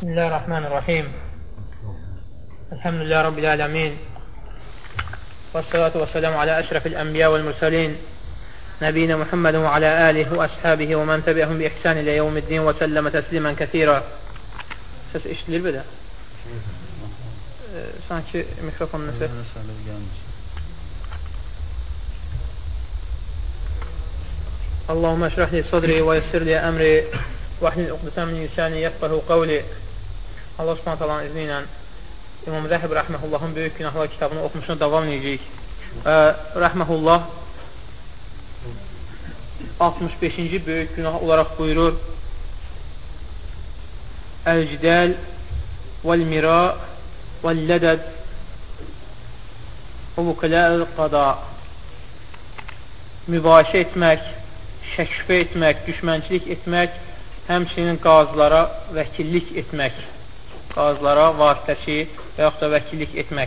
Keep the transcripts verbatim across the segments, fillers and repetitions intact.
Bismillahirrahmanirrahim. Elhamdülillah Rabbil alemin. Və salatu və selamu alə əşrafil ənbiya vəl mürsəlin. Nəbiyinə Muhammedin və alə alihi və əshabihi və mən təbiəhum bi ihsan ilə yevmiddin və səlləmə təslimən kəthira. Səs eşitilir belə? Ee, sanki mikrofon nəsə? Allahümmə əşrah li sadri və yəssir li əmri və ahlil uqdətən min lisani yəfqəhu qavli. Allah subhanət Allah'ın izni ilə İmam Zəhib Rəhməhullahın Böyük Günahlar kitabını oxumuşuna davam edəcəyik. Və Rəhməhullah altmış beşinci böyük günah olaraq buyurur: Əl-cidəl vəl-mira vəl-lədəd və vukələl-qada. Mübahisə etmək, şəkfə etmək, düşmənçilik etmək, həmçinin qazılara vəkillik etmək, qazılara vasitəçi və yaxud da vəkillik etmək.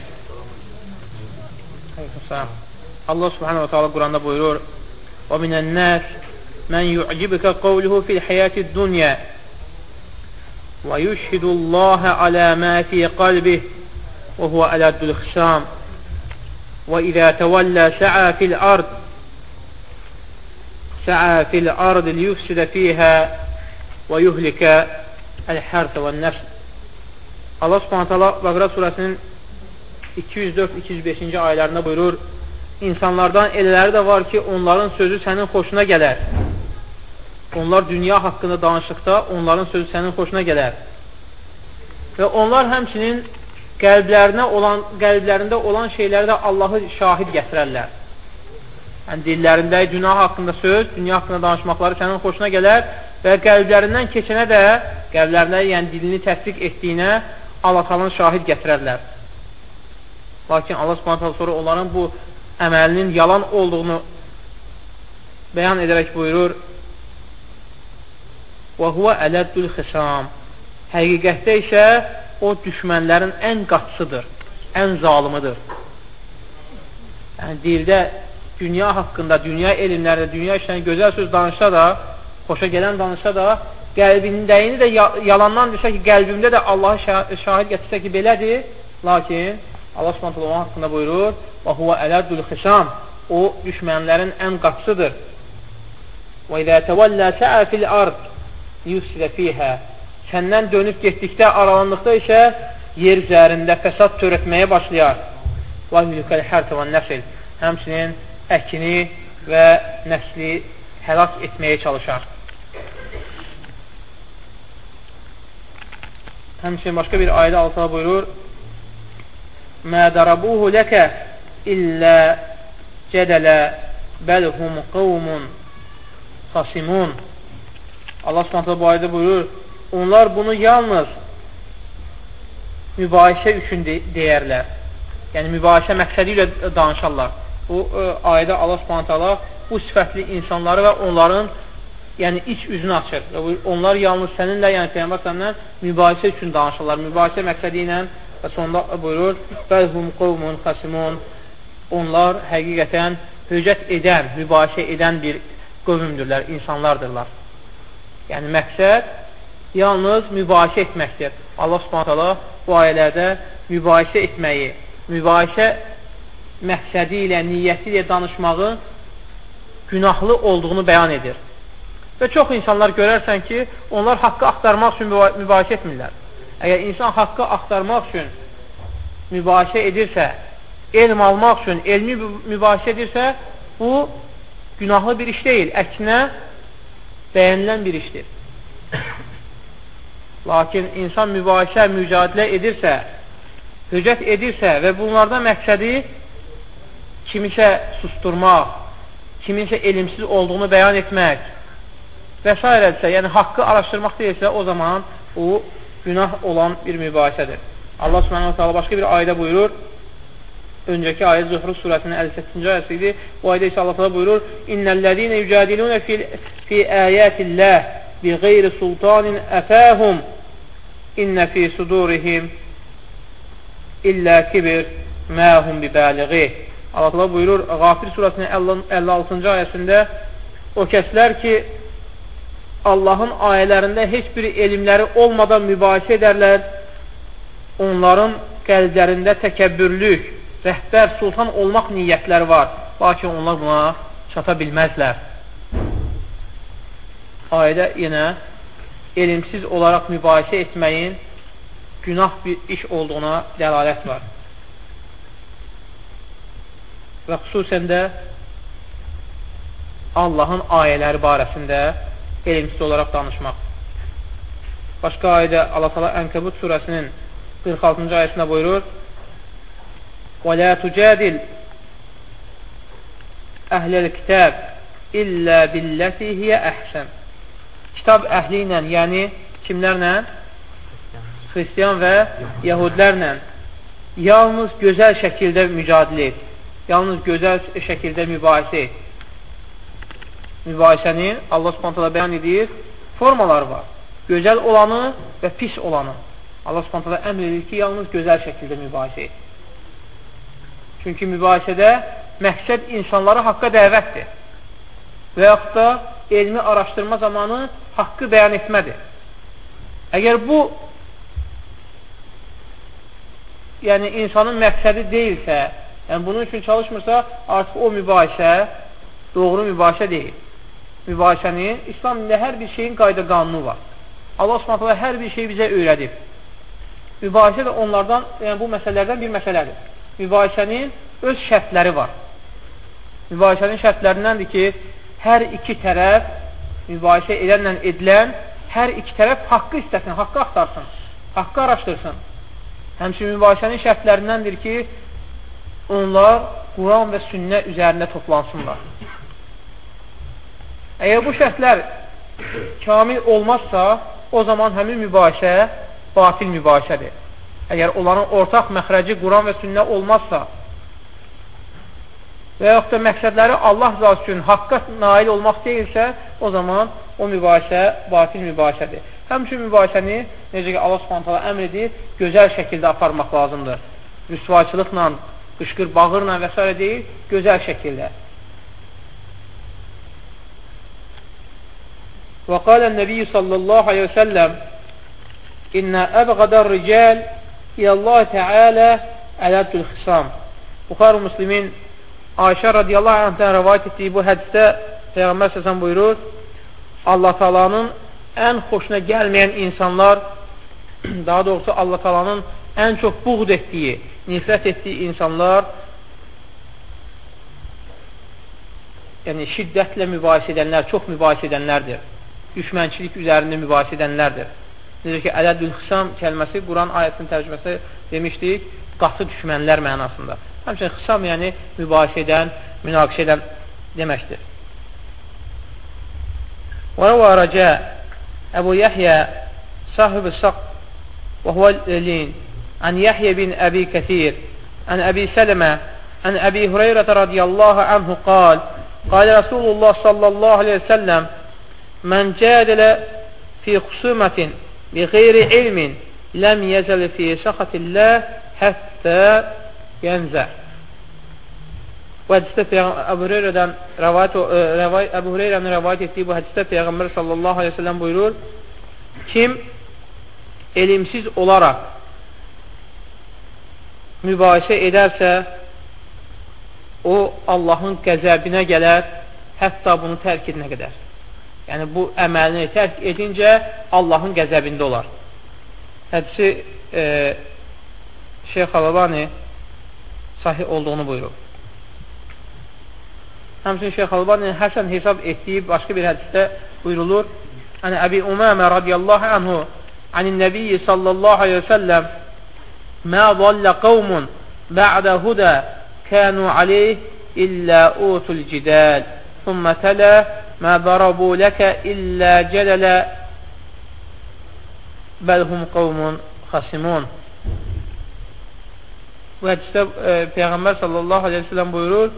Allah subhanahu wa ta'ala Quranda buyurur: Və minən-nəs mən yu'cibukə qavluhu fil-həyati dunya və yushhidullaha alə mə fi qalbih və huvə ələddül-xisam və izə təvəllə sə'a fil-ard sə'a fil-ard liyufsidə fiyhə və yuhlikə əl-hərsə və nəfs. Allah subhanət hala Bəqərə surəsinin iki yüz dörd iki yüz beşinci ayələrində buyurur: İnsanlardan elələri də var ki, onların sözü sənin xoşuna gələr. Onlar dünya haqqında danışıqda onların sözü sənin xoşuna gələr. Və onlar həmçinin qəlblərinə olan, qəlblərində olan şeylərdə Allahı şahid gətirərlər. Yəni, dillərində günah haqqında söz, dünya haqqında danışmaqları sənin xoşuna gələr və qəlblərindən keçənə də, qəlblərində, yəni dilini təsdiq etdiyinə Allah-Taala'nın şahid gətirərlər. Lakin Allah subhanətə sonra onların bu əməlinin yalan olduğunu bəyan edərək buyurur: Və huvə ələddül-xisam. Həqiqətdə isə o düşmənlərin ən qaçsıdır, ən zalımıdır. Yəni, dildə dünya haqqında, dünya elmlərində, dünya işlərini gözəl söz danışsa da, xoşa gələn danışsa da, qəlbindəyini də yalandan desə ki, qəlbimdə də Allahı şahid gətirsə ki, belədir. Lakin Allah subhanət hala onun haqqında buyurur: Və huvə ələddül-xisam. O, düşmənlərin ən qaçsıdır. Və izə təvəllə sə'a fil-ard liyufsidə fiyhə. Səndən dönüb getdikdə, aralandıqda isə yer üzərində fəsad törətməyə başlayar. Və yuhlikəl hərsə və nəsil. Həmçinin əkini və nəsli həlak etməyə çalışar. Həmçinin başqa bir ayədə Allah buyurur: Mə darabuhu ləkə illə cədələ bəlhum qavmun xasimun. Allah subhanətlə bu ayədə buyurur: Onlar bunu yalnız mübahisə üçün de deyərlər. Yəni, mübahisə məqsədi ilə danışarlar. Bu ayədə Allah subhanətlə bu sifətli insanları və onların yəni iç üzünü açır. Onlar yalnız səninlə, yəni Peyğəmbər səndən mübahisə üçün danışırlar. Mübahisə məqsədi ilə və sonunda buyurur: Bəlhum qavmun xasimun. Onlar həqiqətən höcət edən, mübahisə edən bir qövmdürlər, insanlardırlar. Yəni məqsəd yalnız mübahisə etməkdir. Allah subhanətələ bu ayələrdə mübahisə etməyi, mübahisə məqsədi ilə, niyyəti ilə danışmağın günahlı olduğunu bəyan edir. Və çox insanlar görərsən ki, onlar haqqı axtarmaq üçün mübahisə etmirlər. Əgər insan haqqı axtarmaq üçün mübahisə edirsə, elm almaq üçün elmi mübahisə edirsə, bu günahlı bir iş deyil, əksinə bəyənilən bir işdir. Lakin insan mübahisə, mücadilə edirsə, höcət edirsə və bunlardan məqsədi kimisə susturmaq, kiminsə elmsiz olduğunu bəyan etmək və s. edirsə, yəni haqqı araşdırmaq deyilsə, o zaman o günah olan bir mübahisədir. Allah subhanahu wa ta'ala başqa bir ayədə buyurur, öncəki ayət Zuhruf surəsinin əlli səkkizінші ayəsi idi, bu ayədə isə Allah buyurur: İnnəl-ləzīnə yücadilunə fi əyətilləh bi qeyri sultanin əfəhum innə fi sudurihim illə kibir məhum bibəliği. Allah buyurur Qafir surəsinin əlli altıncı ayəsində: O kəslər ki, Allahın ayələrində heç bir elmləri olmadan mübahisə edərlər. Onların qəlblərində təkəbbürlük, rəhbər, sultan olmaq niyyətləri var. Lakin onlar buna çata bilməzlər. Ayədə yenə elmsiz olaraq mübahisə etməyin günah bir iş olduğuna dəlalət var. Və xüsusən də Allahın ayələri barəsində elmsiz olaraq danışmaq. Başqa ayədə Allah Teala Ənkəbut surəsinin qırx altıncı ayəsində buyurur: "Və la tujadil əhlel kitab illə billati hiyə əhsən." Kitab əhli ilə, yəni kimlərlə? Xristiyan və Yahudlərlə yalnız gözəl şəkildə mücadilə et. Yalnız gözəl şəkildə mübahisə et. Mübahisənin Allah Subhanahu taala bəyan edir, formaları var. Gözəl olanı və pis olanı. Allah Subhanahu taala əmr edir ki, yalnız gözəl şəkildə mübahisə et. Çünki mübahisədə məqsəd insanları haqqa dəvətdir. Və yaxud da elmi araşdırma zamanı haqqı bəyan etmədir. Əgər bu yəni insanın məqsədi deyilsə, yəni bunun üçün çalışmırsa, artıq o mübahisə doğru mübahisə deyil. Mübahisənin İslam dində hər bir şeyin qayda qanunu var. Allah Subhanahu hər bir şey bizə öyrədib. Mübahisə də onlardan, yəni bu məsələlərdən bir məsələdir. Mübahisənin öz şərtləri var. Mübahisənin şərtlərindəndir ki, hər iki tərəf mübahisə edənlə edilən, hər iki tərəf haqqı istəsin, haqqı axtarsın, haqqı araşdırsın. Həmçinin mübahisənin şərtlərindəndir ki, onlar Quran və sünnə üzərində toplansınlar. Əgər bu şərtlər kamil olmazsa, o zaman həmin mübahisə batil mübahisədir. Əgər onların ortaq məxrəci Quran və sünnə olmazsa və yaxud da məqsədləri Allah rızası üçün haqqa nail olmaq deyilsə, o zaman o mübahisə batil mübahisədir. Həmçinin mübahisəni, necə ki Allah Subhanahu taala əmr edir, gözəl şəkildə aparmaq lazımdır. Rüsvaçılıqla, qışqır, bağırla və s. deyil, gözəl şəkildə. Və qalə nəbiyyə sallallahu aleyhi və səlləm İnnə əbqədər rical İləllah Teala ələddül xisam. Buxar-ı Müslimin Ayşə radiyallahu anhdən rəvayət etdiyi bu hədisdə Peyğəmbər səsən buyurur, Allah Taala'nın ən xoşuna gəlməyən insanlar, daha doğrusu Allah Taala'nın ən çox buğd etdiyi, nifrət etdiyi insanlar, yəni şiddətlə mübahisə edənlər, çox mübahisə edənlərdir. Düşmənçilik üzərində mübahisə edənlərdir. Necə ki, ələddül xisam kəlməsi Quran ayətinin tərcüməsi demişdik, qatı düşmənlər mənasında. Həmçinin xisam yəni mübahisə edən, münaqişə edən deməkdir. Və rəvə rəcə Əbu Yəhyə sahib-i saq və huvəl-lin ən Yəhyə bin Əbi Kəthir ən Əbi Sələmə ən Əbi Hüreyrətə radiyallahu anhu qal qal Rasulullah sallallahu aleyhi və səlləm mən cədələ fi xusumətin bi qeyri ilmin ləm yəzəl fi səxatilləh həttə yənzə. Bu hədisdə Əbu Hüreyrədən Əbu Hüreyrənin rəvayət etdiyi bu hədisdə Peyğəmbər sallallahu aleyhi ve sellem buyurur, kim elimsiz olaraq mübahisə edərsə, o Allahın qəzəbinə gələr, hətta bunu tərk edinə qədər. Yəni bu əməlini tərk edincə Allahın qəzəbində olar. Hədisi e, Şeyx Al-Albani sahih olduğunu buyurur. Həmçinin Şeyx Al-Albani həsən hesab etdiyi başqa bir hədisdə buyurulur. Əni Əbi Umamə radiyallahu anhu anin nəbiyyi sallallahu aleyhi və səlləm mə zallə qavmun bə'də hudə kənu aleyh illə utul cidəl thumma tələ mə darabu ləkə illə cədələ bəlhum qavmun xasimun. Bu hədisdə e, Peyğəmbər sallallahu aleyhi və səlləm buyurur,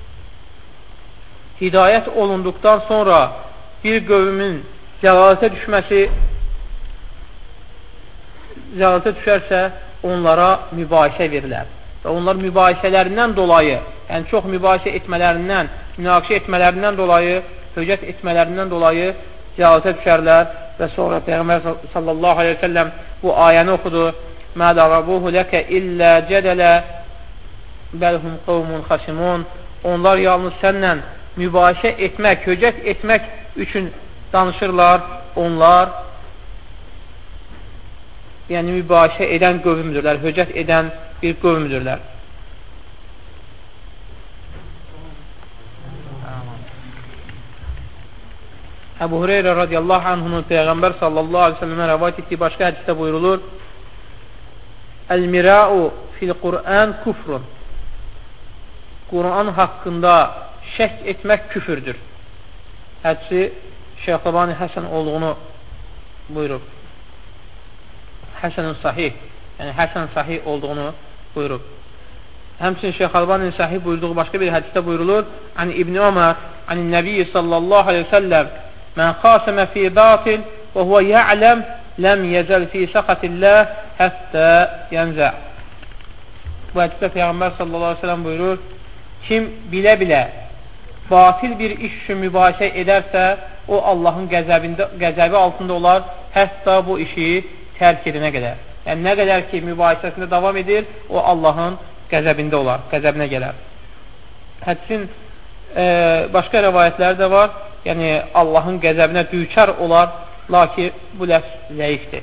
hidayət olunduqdan sonra bir qövmin zəlalətə düşməsi zəlalətə düşərsə onlara mübahisə verilər. Və onlar mübahisələrindən dolayı, yəni çox mübahisə etmələrindən, münaqişə etmələrindən dolayı, höcət etmələrindən dolayı zəlalətə düşərlər və sonra Peyğəmbər sallallahu aleyhi ve selləm bu ayəni oxudu. Mə darabuhu ləkə illə cədələ bəlhum qovmun xasimun. Onlar yalnız sənlə mübahisə etmək, höcət etmək üçün danışırlar. Onlar yəni mübahisə edən qövmdürlər, höcət edən bir qövmdürlər. Əbu Hüreyrə radiyallahu anhunun Peyğəmbər sallallahu aleyhi ve sellemə rəvayət etdiyi başqa hədisdə buyurulur: Əl-mira'u fil-Qur'an kufrun. Quran haqqında şək etmək küfürdür. Hədisi Şeyx-Albani Həsən olduğunu buyurub. Həsənin sahih, yəni Həsən sahih olduğunu buyurub. Həmçinin Şeyx-Albani sahih buyurduğu başqa bir hədisdə buyurulur: Ən İbn Ömər, ən Nəbiyyi sallallahu aleyhi ve sellem Mən xasimə fi batil və huvə ya'ləm ləm yəzəl fi səxətilləh həttə yənzə. Bu hədisdə Peyğəmbər sallallahu aleyhi ve sellem buyurur: Kim bilə-bilə batil bir iş üçün mübahisə edərsə, o Allahın qəzəbində, qəzəbi altında olar, hətta bu işi tərk edənə qədər. Yəni, nə qədər ki, mübahisəsində davam edir, o Allahın qəzəbində olar, qəzəbinə gələr. Hədisin e, başqa rəvayətləri də var. Yəni, Allahın qəzəbinə düçar olar, lakin bu ləfz zəifdir.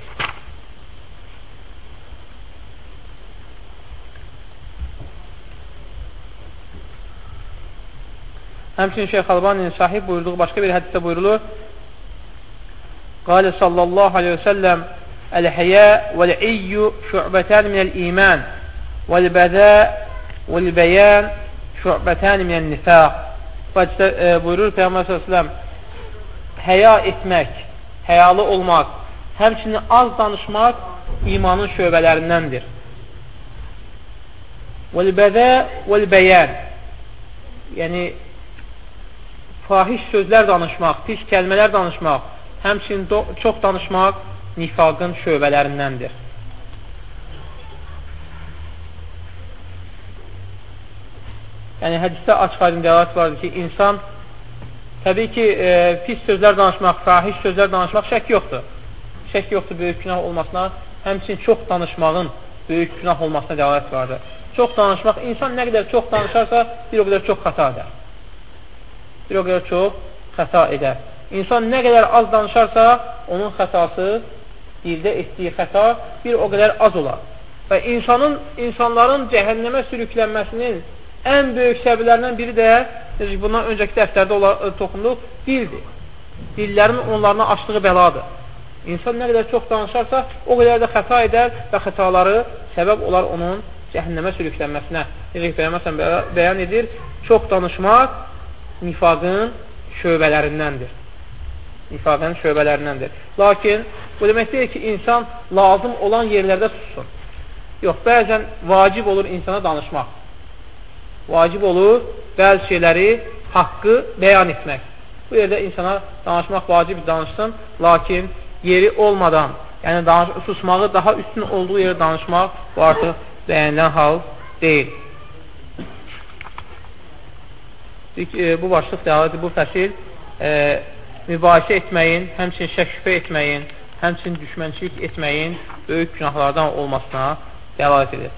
Həmçinin Şeyx-Albani'nin sahib buyurduğu başqa bir hədisdə buyurulur: Qalə sallallahu aleyhi ve sellem Əl-həyə vəl-iyyu şü'bətən minəl-iman vəl-bəzə vəl-bəyən şü'bətən minəl-nifaq. Bu hədisdə e, buyurur Peyğəmbər sallallahu aleyhi ve sellem həya etmək, həyalı olmaq, həmçinin az danışmaq imanın şöbələrindəndir. Vəl-bəzə vəl-bəyən, yəni fahiş sözlər danışmaq, pis kəlmələr danışmaq, həmçinin çox danışmaq nifaqın şöbələrindəndir. Yəni, hədisdə açıq aydın dəlalət vardır ki, insan təbii ki, e, pis sözlər danışmaq, fahiş sözlər danışmaq şək yoxdur. Şək yoxdur böyük günah olmasına, həmçinin çox danışmağın böyük günah olmasına dəlalət vardır. Çox danışmaq, insan nə qədər çox danışarsa, bir o qədər çox xəta edər. Bir o qədər çox xəta edər. İnsan nə qədər az danışarsa, onun xətası, dildə etdiyi xəta bir o qədər az olar. Və insanın, insanların cəhənnəmə sürüklənməsinin ən böyük səbəblərindən biri də, bundan öncəki dərslərdə toxunduq, dildir. Dillərin onlarına açdığı bəladır. İnsan nə qədər çox danışarsa, o qədər də xəta edər və xətaları səbəb olar onun cəhənnəmə sürüklənməsinə. Necə Peyğəmbər bəyan edir, çox danışmaq nifaqın şöbələrindəndir. Nifaqın şöbələrindəndir. Lakin bu demək deyil ki, insan lazım olan yerlərdə sussun. Yox, bəzən vacib olur insana danışmaq. Vacib olur bəzi şeyləri, haqqı bəyan etmək. Bu yerdə insana danışmaq vacib danışsın, lakin yeri olmadan, yəni danış, susmağı daha üstün olduğu yerə danışmaq bu artıq bəyənilən hal deyil. Bu başlıq dəlalədir, bu fəsil e, mübahisə etməyin, həmçinin şək şübhə etməyin, həmçinin düşmənçilik etməyin böyük günahlardan olmasına dəlalət edir.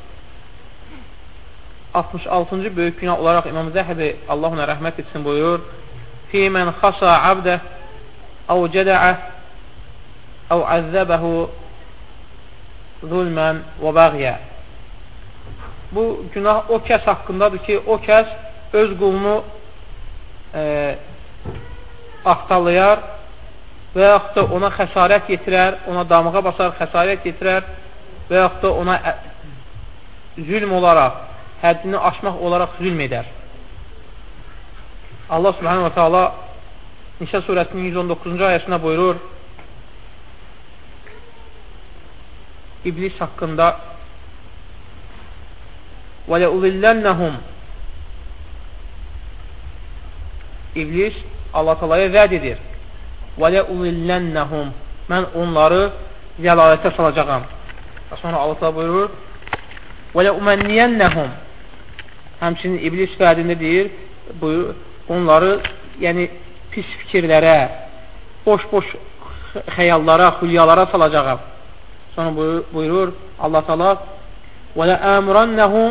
altmış altıncı böyük günah olaraq İmam Zəhəbi Allah ona rəhmət etsin buyurur: Fîmən xasa abdə əv cədəə əv əzzəbəhu zulmən və bəğyə. Bu günah o kəs haqqındadır ki, o kəs öz qulunu e, axtalayar və yaxud da ona xəsarət yetirər, ona damığa basar, xəsarət yetirər və yaxud da ona zülm olaraq, həddini aşmaq olaraq zülm edər. Allah subhanahu wa ta'ala Nisə surəsinin yüz on doqquzuncu ayəsində buyurur: İblis haqqında وَلَأُذِلَّنَّهُمْ İblis Allah Taala'ya vəd edir. وَلَأُذِلَّنَّهُمْ Mən onları zəlalətə salacağam. Sonra Allah Taala buyurur: وَلَأُمَنِّيَنَّهُمْ Həmçinin İblis vədində deyir, buyur, onları yəni pis fikirlərə, boş-boş xəyallara, xülyalara salacağam. Sonra buyurur Allah Teala və ləəmurannəhum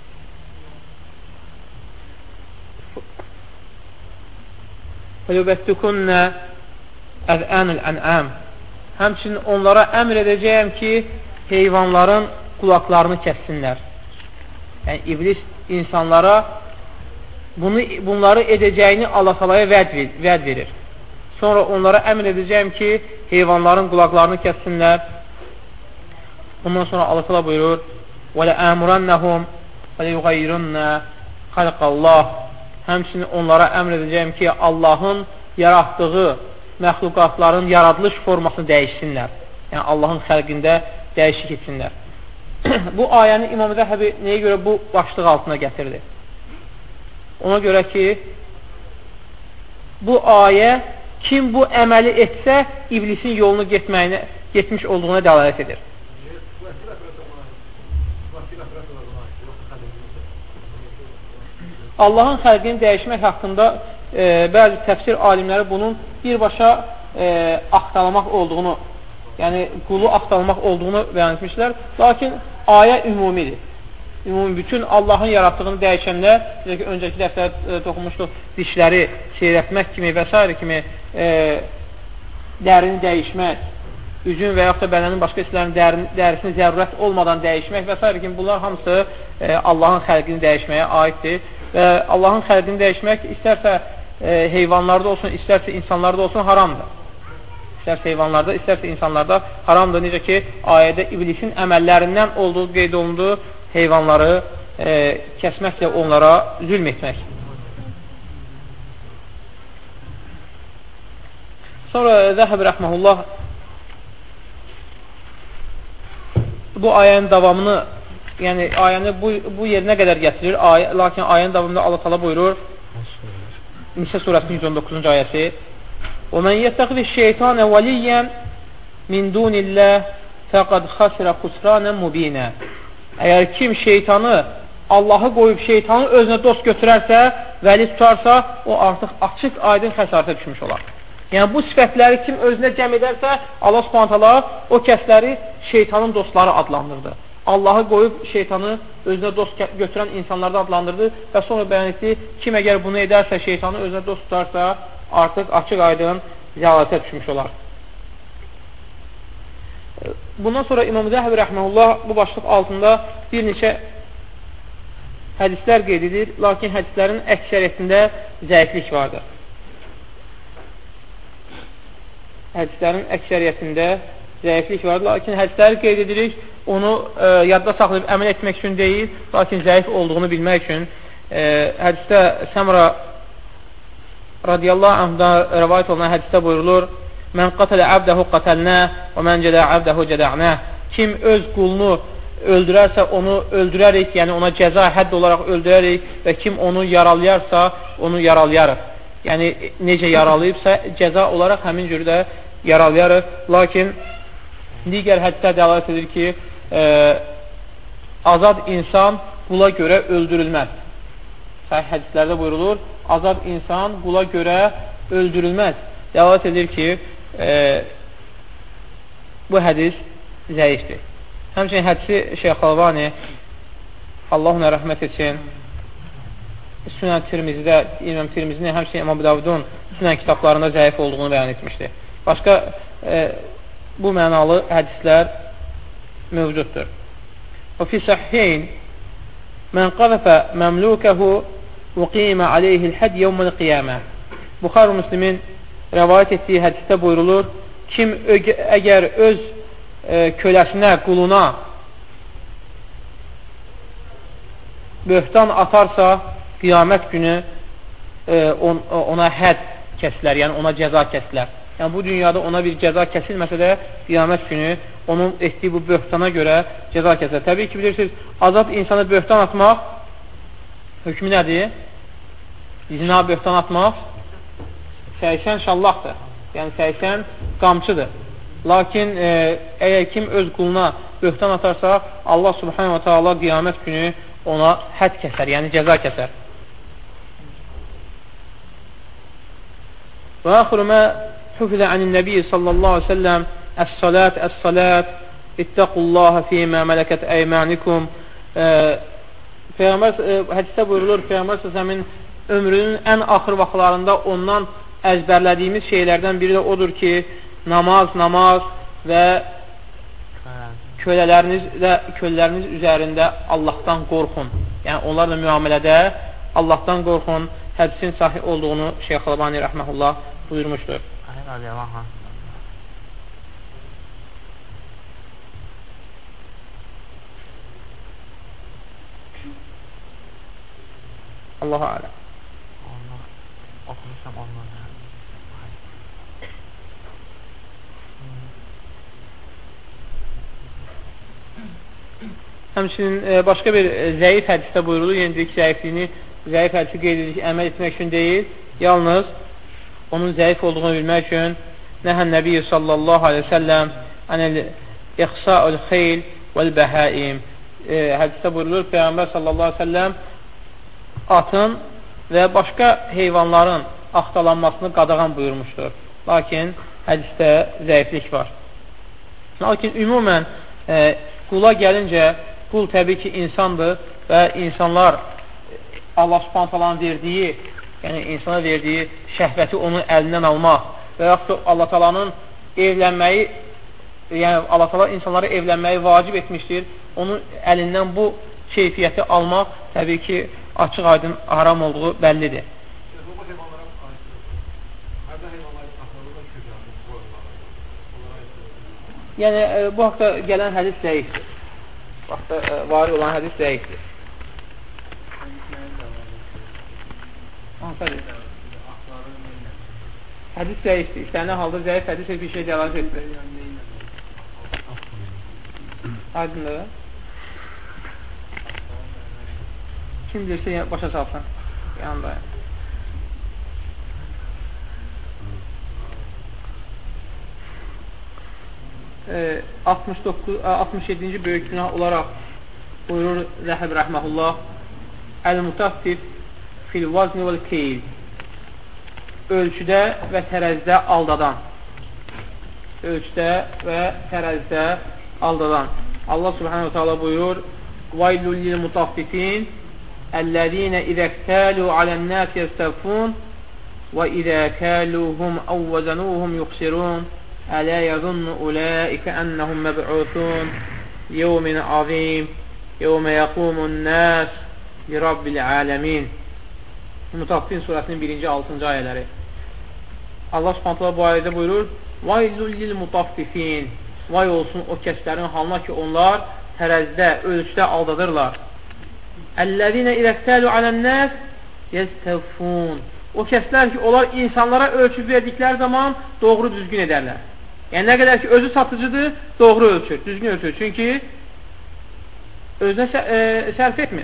fəlübəttikunnə əzənül ənəm. Həmçinin onlara əmr edəcəyəm ki, heyvanların qulaqlarını kəssinlər. Yəni, iblis insanlara bunu, bunları edəcəyini Allah Taalaya vəd, vəd verir. Sonra onlara əmr edəcəyim ki, heyvanların qulaqlarını kəssinlər. Ondan sonra Allah Taala buyurur: "Və ləəmurannəhum və leyğayyirunna xalqallah." Həmçinin onlara əmr edəcəyim ki, Allahın yaratdığı məxluqatların yaradılış formasını dəyişsinlər. Yəni, Allahın xəlqində dəyişik etsinlər. Bu ayəni İmam Zəhəbi nəyə görə bu başlıq altına gətirdi? Ona görə ki, bu ayə kim bu əməli etsə, iblisin yolunu getməyinə, getmiş olduğuna dəlalət edir. Allahın xəlqini dəyişmək haqqında e, bəzi təfsir alimləri bunun birbaşa e, axtarılmaq olduğunu, yəni qulu axtarılmaq olduğunu bəyan etmişlər. Lakin ayə ümumidir. Ümumi bütün Allahın yaratdığını dəyişənlər, öncəki dəfədə e, toxunmuşduq, dişləri seyrətmək kimi və s. kimi e, dərini dəyişmək, üzün və yaxud da bədənin başqa hisslərinin dərini, dərisini zərurət olmadan dəyişmək və s. kimi bunlar hamısı e, Allahın xəlqini dəyişməyə aiddir. Və Allahın xəlqini dəyişmək istərsə e, heyvanlarda olsun, istərsə insanlarda olsun haramdır. İstərsə heyvanlarda, istərsə insanlarda haramdır. Necə ki, ayədə iblisin əməllərindən olduğu qeyd olundu, heyvanları e, kəsməklə onlara zülm etmək. Sonra Zəhəb rəhməhullah bu ayənin davamını, yəni ayəni bu, bu yerinə qədər gətirir, ayə, lakin ayənin davamında Allah Teala buyurur, Nisə surəsinin yüz on doqquzuncu ayəsi: وَمَنْ يَتَّخِذِ الشَّيْطَانَ وَلِيًّا مِنْ دُونِ اللَّهِ فَقَدْ خَسِرَ خُسْرَانًا مُبِينًا. Əgər kim şeytanı, Allahı qoyub şeytanı özünə dost götürərsə, vəli tutarsa, o artıq açıq, aydın xəsarətə düşmüş olar. Yəni, bu sifətləri kim özünə cəm edərsə, Allah Subhanahu taala o kəsləri şeytanın dostları adlandırdı. Allahı qoyub şeytanı özünə dost götürən insanlarda adlandırdı və sonra bəyan etdi, kim əgər bunu edərsə, şeytanı özünə dost tutarsa, artıq açıq, aydın zəlalətə düşmüş olar. Bundan sonra İmam Zəhəbi rəhməhullah bu başlıq altında bir neçə hədislər qeyd edir, lakin hədislərin əksəriyyətində zəiflik vardır. Hədislərin əksəriyyətində zəiflik vardır, lakin hədisləri qeyd edirik, onu e, yadda saxlayıb əməl etmək üçün deyil, lakin zəif olduğunu bilmək üçün. E, hədisdə Səmra radiyallahu anhdan rəvayət olunan hədisdə buyurulur: Mən qatələ əbdəhu qatəlnə və mən cədə əbdəhu cədə'nə. Kim öz qulunu öldürərsə, onu öldürərik, yəni ona cəza hədd olaraq öldürərik və kim onu yaralayarsa, onu yaralayarıq. Yəni, necə yaralayıbsa, cəza olaraq həmin cürü də yaralayarıq. Lakin digər hədislər dəlalət edir ki, e, azad insan qula görə öldürülməz. Səhih hədislərdə buyurulur, azad insan qula görə öldürülməz. Dəlalət edir ki, e, bu hədis zəifdir. Həmçinin hədisi Şeyx Albani, Allah ona rəhmət etsin, Sünən Tirmizidə, İmam Tirmizinin, həmçinin İmam Davudun Sünən kitablarında zəif olduğunu bəyan etmişdir. Başqa e, bu mənalı hədislər mövcuddur. Və fi səhhin mən qazəfə məmlukəhu və qiymə aleyhil həd yevməl qiyamə. Buxar-ı Müslimin rəvayət etdiyi hədisdə buyurulur, kim əgər öz e, köləsinə, quluna böhtan atarsa, qiyamət günü e, on, ona həd kəsilər, yəni ona cəza kəsilər. Yəni bu dünyada ona bir cəza kəsilməsə də qiyamət günü onun etdiyi bu böhtana görə cəza kəsilər. Təbii ki, bilirsiniz, azad insanı böhtan atmaq hökmü nədir? Zina böhtan atmaq səksən şallaqdır. Yəni səksən qamçıdır. Lakin e, əgər kim öz quluna böhtan atarsa, Allah subhanahu wa ta'ala qiyamət günü ona hədd kəsər, yəni cəza kəsər. Və əxirümə hufizə ənin-nəbi sallallahu aleyhi ve sellem əs-salat, əs-salat, ittaqullaha fīmə mələkət əymanikum. Peyğəmbər, hədisdə buyurulur, Peyğəmbər s.ə.v-in ömrünün ən axır vaxtlarında ondan əzbərlədiyimiz şeylərdən biri də odur ki, namaz, namaz və kölələriniz, kölələriniz üzərində Allahdan qorxun. Yəni, onlarla müamilədə Allahdan qorxun. Hədisin sahih olduğunu Şeyx Albani rəhməhullah buyurmuşdur. Allahu aləm. Oxumuşam ondan. Həmçinin e, başqa bir e, zəif hədisdə buyurulur, yəni deyik, zəifliyini, zəif hədisi qeyd edir ki, əməl etmək üçün deyil, yalnız onun zəif olduğunu bilmək üçün nəhən Nəbiyyə sallallahu aleyhi ve səlləm anəl-iqsa'ul xeyl vəl-bəhəim e, hədisdə buyurulur, Peyğəmbər sallallahu aleyhi ve səlləm atın və başqa heyvanların axtalanmasını qadağan buyurmuşdur. Lakin hədisdə zəiflik var. Lakin ümumən e, qula gəlincə, qul təbii ki, insandır və insanlar Allah subhanətələrin verdiyi, yəni insana verdiyi şəhvəti onun əlindən almaq və yaxud da Allah təalanın evlənməyi, yəni Allah təala insanlara evlənməyi vacib etmişdir. Onun əlindən bu keyfiyyəti almaq təbii ki, açıq aydın haram olduğu bəllidir. Yəni, e, bu haqda gələn hədis zəifdir. Bu haqda e, varid olan hədis zəifdir. Hədis zəifdir. İstənilən halda zəif hədis bir şey dəlalət etmir. Aydındır. Kim bilirsə başa salsın. Yanında. altmış doqquz, altmış yeddinci böyük günah olaraq buyurur Rəhib rəhməhullah Əl-Mutaffif fil-vazni vəl-keyl, ölçüdə və tərəzdə aldadan, ölçüdə və tərəzdə aldadan. Allah subhanahu ta'ala buyurur Vaylul lil-mutaffifin əlləzinə izəktəlu alən-nəs yəstəfun və izə kəluhum əvvəzənuhum yuxsirun ələ yəzunnu uləikə ənəhum məb'uthun yevmin azim yevmə yəqumun nəs li rabbil aləmin. Mutaffifin surəsinin birinci altıncı ayələri. Allah subhanahu bu ayədə buyurur Vaylul lil-mutaffifin, vay olsun o kəslərin halına ki onlar tərəzdə, ölçüdə aldadırlar. Əlləzinə irəktəlu alən-nəs yəstəfun, o kəslər ki onlar insanlara ölçü verdikləri zaman doğru düzgün edərlər. Yəni nə qədər ki özü satıcıdır, doğru ölçür, düzgün ölçür. Çünki özünə e, sərf etmir.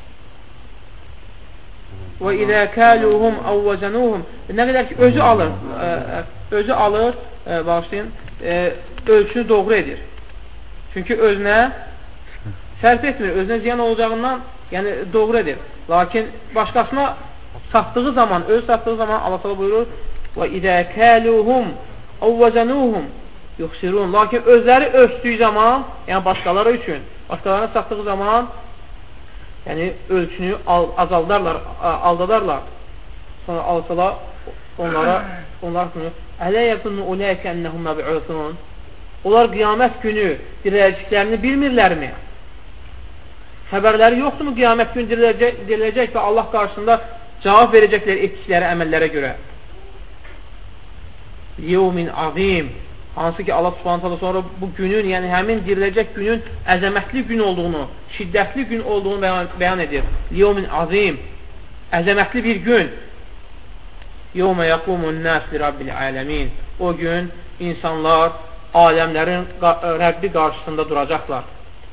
Və izə kəluhum əvvəzənuhum, nə qədər ki özü alır, e, özü alır, e, bağışlayın, e, ölçünü doğru edir. Çünki özünə sərf etmir, özünə ziyan olacağından yəni doğru edir. Lakin başqasına satdığı zaman, öz satdığı zaman Allah təala buyurur və izə kəluhum əvvəzənuhum yuxsirun. Lakin özləri ölçdüyü zaman, yəni başqaları üçün, başqalarına satdığı zaman yəni ölçünü azaldarlar, aldadarlar. Sonra Allah təala onlara onlar kimi ələ yəzunnu uləikə ennəhum məb'uthun, onlar qiyamət günü diriləcəklərini bilmirlərmi? Xəbərləri yoxdurmu qiyamət günü diriləcək, diriləcək və Allah qarşısında cavab verəcəklər etdikləri əməllərə görə? Yevmin azim, hansı ki Allah subhanətələ sonra bu günün, yəni həmin diriləcək günün əzəmətli gün olduğunu, şiddətli gün olduğunu bəyan, bəyan edir. Yevmin azim, əzəmətli bir gün. Yevmə yaqumun nəs li rabbil aləmin, o gün insanlar aləmlərin Rəbbi qarşısında duracaqlar.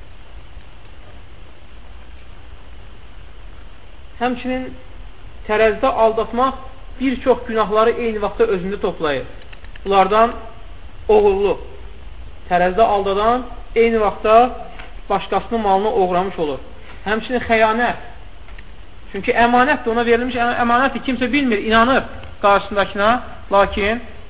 Həmçinin tərəzdə aldatmaq bir çox günahları eyni vaxtda özündə toplayır. Bunlardan oğurluq, tərəzdə aldadan eyni vaxtda başqasının malını oğramış olur. Həmçinin xəyanət. Çünki əmanətdir, ona verilmiş əmanətdir. Kimsə bilmir, inanır qarşısındakına, lakin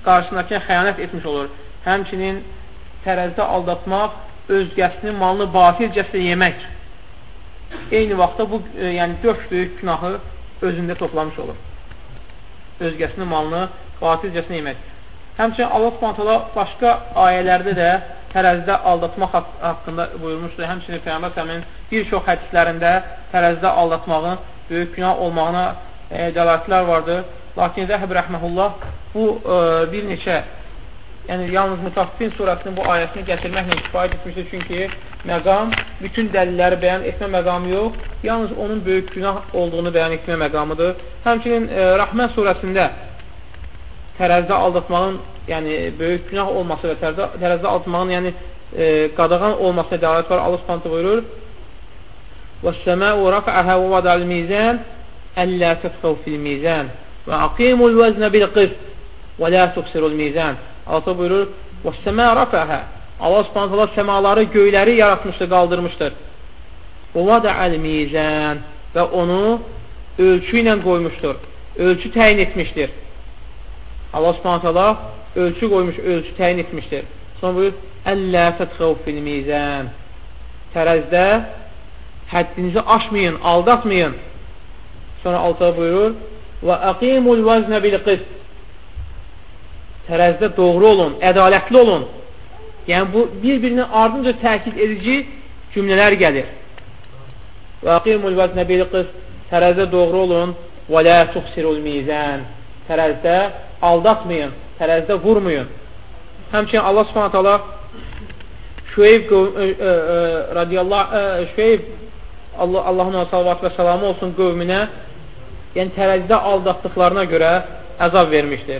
qarşısındakine xəyanət etmiş olur. Həmçinin tərəzidə aldatmaq, özgəsinin malını batilcəsinə yemək. Eyni vaxtda bu, e, yəni dörd böyük günahı özündə toplamış olur. Özgəsinin malını batilcəsinə yemək. Həmçinin Allah Subhanahu taala başqa ayələrdə də tərəzidə aldatmaq haqqında buyurmuşdur. Həmçinin Peyğəmbər s.ə.v-in bir çox hədislərində tərəzidə aldatmağın böyük günah olmağına e, dəlalətlər vardır. Lakin Zəhəb rəhməhullah bu e, bir neçə, yəni yalnız Mütaffifin surəsinin bu ayəsini gətirməklə kifayət etmişdir. Çünki məqam bütün dəlilləri bəyan etmə məqamı yox, yalnız onun böyük günah olduğunu bəyan etmə məqamıdır. Həmçinin e, Rəhmən surəsində tərəzidə aldatmağın, yəni böyük günah olması və tərəzidə, tərəzidə aldatmağın, yəni e, qadağan olmasına dəlalət var. Allah Subhanahu buyurur: "Və-s-səmâ'u rafa'ahâ və vada'al mizan əllə tetxav fil-mizan və aqimul vəznə bil-qist və la tuksirul mizan." Allah buyurur: "Və-s-səmâ'u rafa'ahâ." Allah Subhanahu səmaları, göyləri yaratmışdır, qaldırmışdır. Və vada'al mizan və onu ölçü ilə qoymuşdur. Ölçü təyin etmişdir. Allah Subhanahu ölçü qoymuş, ölçü təyin etmişdir. Sonra buyur: "Əllə tetxav fil-mizan." Tərəzdə həddinizi aşmayın, aldatmayın. Sonra Allah buyurur: "Və aqimul vəznə bil-qist." Tərəzdə doğru olun, ədalətli olun. Yəni bu bir-birinin ardınca təkid edici cümlələr gəlir. Və aqimul vəznə bil-qist. Tərəzdə doğru olun. Və la tuksirul mizan. Tərəzdə aldatmayın, tərəzdə vurmayın. Həmçinin Allah Subhanahu taala Şüeyb radiyallahu Şüeyb Allah Allahın salavat və salamı olsun qövmünə, yəni tərəzidə aldatdıqlarına görə əzab vermişdir.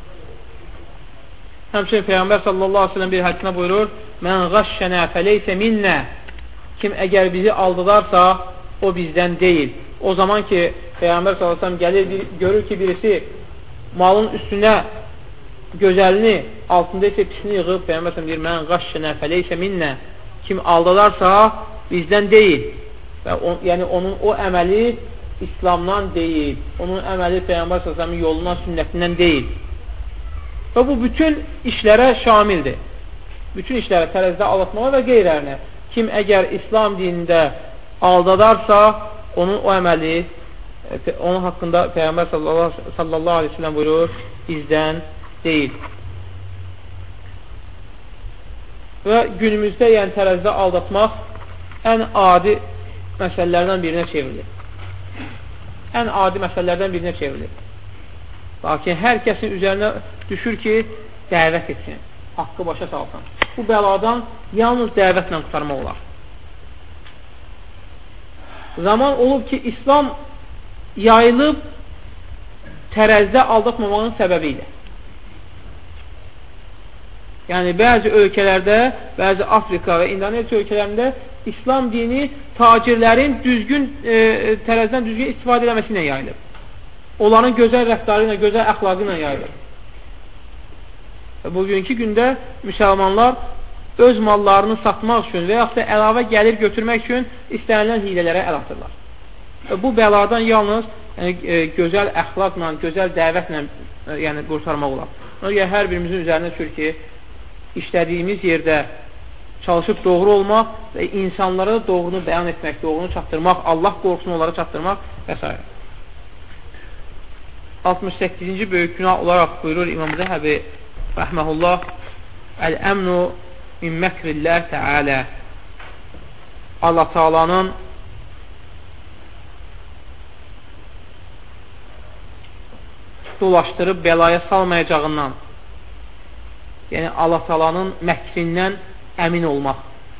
Həmçinin Peyğəmbər sallallahu aleyhi ve sellem bir hədisində buyurur: "Mən ğəşşənə fəleysə minnə." Kim əgər bizi aldadarsa, o bizdən deyil. O zaman ki Peyğəmbər sallallahu aleyhi ve sellem gəlir, bir, görür ki birisi malın üstünə gözəlini, altında isə pisini yığıb, Peyğəmbər sallallahu aleyhi ve sellem deyir: "Mən ğəşşənə fəleysə minnə." Kim aldadarsa, bizdən deyil. Və on, yəni onun o əməli İslamdan deyil. Onun əməli Peyğəmbər sallallahu aleyhi ve sellem yolundan, sünnətindən deyil. Və bu bütün işlərə şamildir. Bütün işlərə, tərəzidə aldatmağa və qeyrilərinə. Kim əgər İslam dinində aldadarsa, onun o əməli, onun haqqında Peyğəmbər sallallahu aleyhi ve sellem buyurur, bizdən deyil. Və günümüzdə, yəni tərəzidə aldatmaq ən adi məsələlərdən birinə çevrilir. Ən adi məsələlərdən birinə çevrilir. Lakin hər kəsin üzərinə düşür ki, dəvət etsin, haqqı başa salsın. Bu bəladan yalnız dəvətlə qurtarmaq olar. Zaman olub ki, İslam yayılıb tərəzidə aldatmamağın səbəbi ilə. Yəni, bəzi ölkələrdə, bəzi Afrika və İndoneziya ölkələrində İslam dini tacirlərin düzgün, e, tərəzidən düzgün istifadə eləməsi ilə yayılıb. Onların gözəl rəftarı ilə, gözəl əxlaqı ilə yayılıb. Bugünkü gündə müsəlmanlar öz mallarını satmaq üçün və yaxud da əlavə gəlir götürmək üçün istənilən hilələrə əl atırlar. Bu bəladan yalnız yəni, e, gözəl əxlaqla, gözəl dəvətlə e, yəni, qurtarmaq olar. Ona görə hər birimizin üzərində düşür ki, işlədiyimiz yerdə çalışıb doğru olmaq və insanlara da doğrunu bəyan etmək, doğrunu çatdırmaq, Allah qorxusunu onlara çatdırmaq və s. altmış səkkizinci böyük günah olaraq buyurur İmam Zəhəbi rəhməhullah: Əl-əmnu min məkrilləh təalə. Allah Taala'nın dolaşdırıb bəlaya salmayacağından, yəni Allah Taala'nın məkrindən əmin olmaq.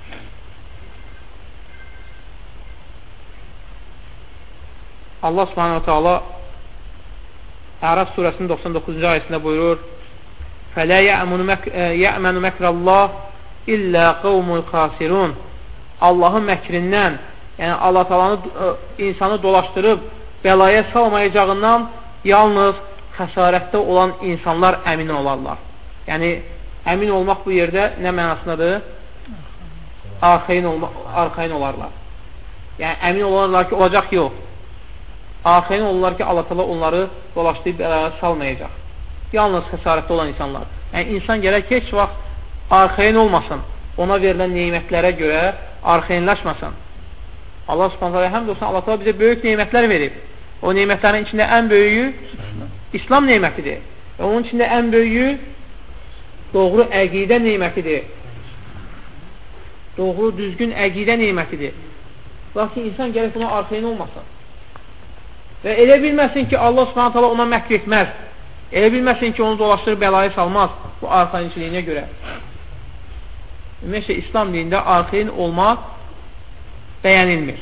Allah Subhanahu Taala Ərəf surəsinin doxsan doqquzuncu ayəsində buyurur: "Fələ yə'mənu məkrəllah illə qavmul xasirun." Allahın məkrindən, yəni Allah Taala'nı insanı dolaşdırıb bəlaya salmayacağından yalnız xəsarətdə olan insanlar əmin olarlar. Yəni əmin olmaq bu yerdə nə mənasındadır? Arxain, olma, arxain olarlar. Yəni əmin olarlar ki, olacaq yox. Arxain olurlar ki, Allah Taala onları dolaşdırıb bəlaya salmayacaq. yalnız xəsarətdə olan insanlar. Yəni, insan gərək heç vaxt arxain olmasın. Ona verilən neymətlərə görə arxainləşməsin. Allah subhanətə həmd olsun, Allah təala bizə böyük neymətlər verib. O neymətlərin içində ən böyüyü İslam neymətidir. Və onun içində ən böyüyü doğru əqidə neymətidir. Doğru, düzgün əqidə neymətidir. Lakin insan gərək buna arxain olmasın. Və elə bilməsin ki, Allah subhanətə Allah ona məhv etməz. Elə bilməsin ki, onu dolaşdırıb bəlayı salmaz bu arxainçiliyinə görə. Ümumiyyətlə, İslam dinində arxain olmaq bəyənilmir.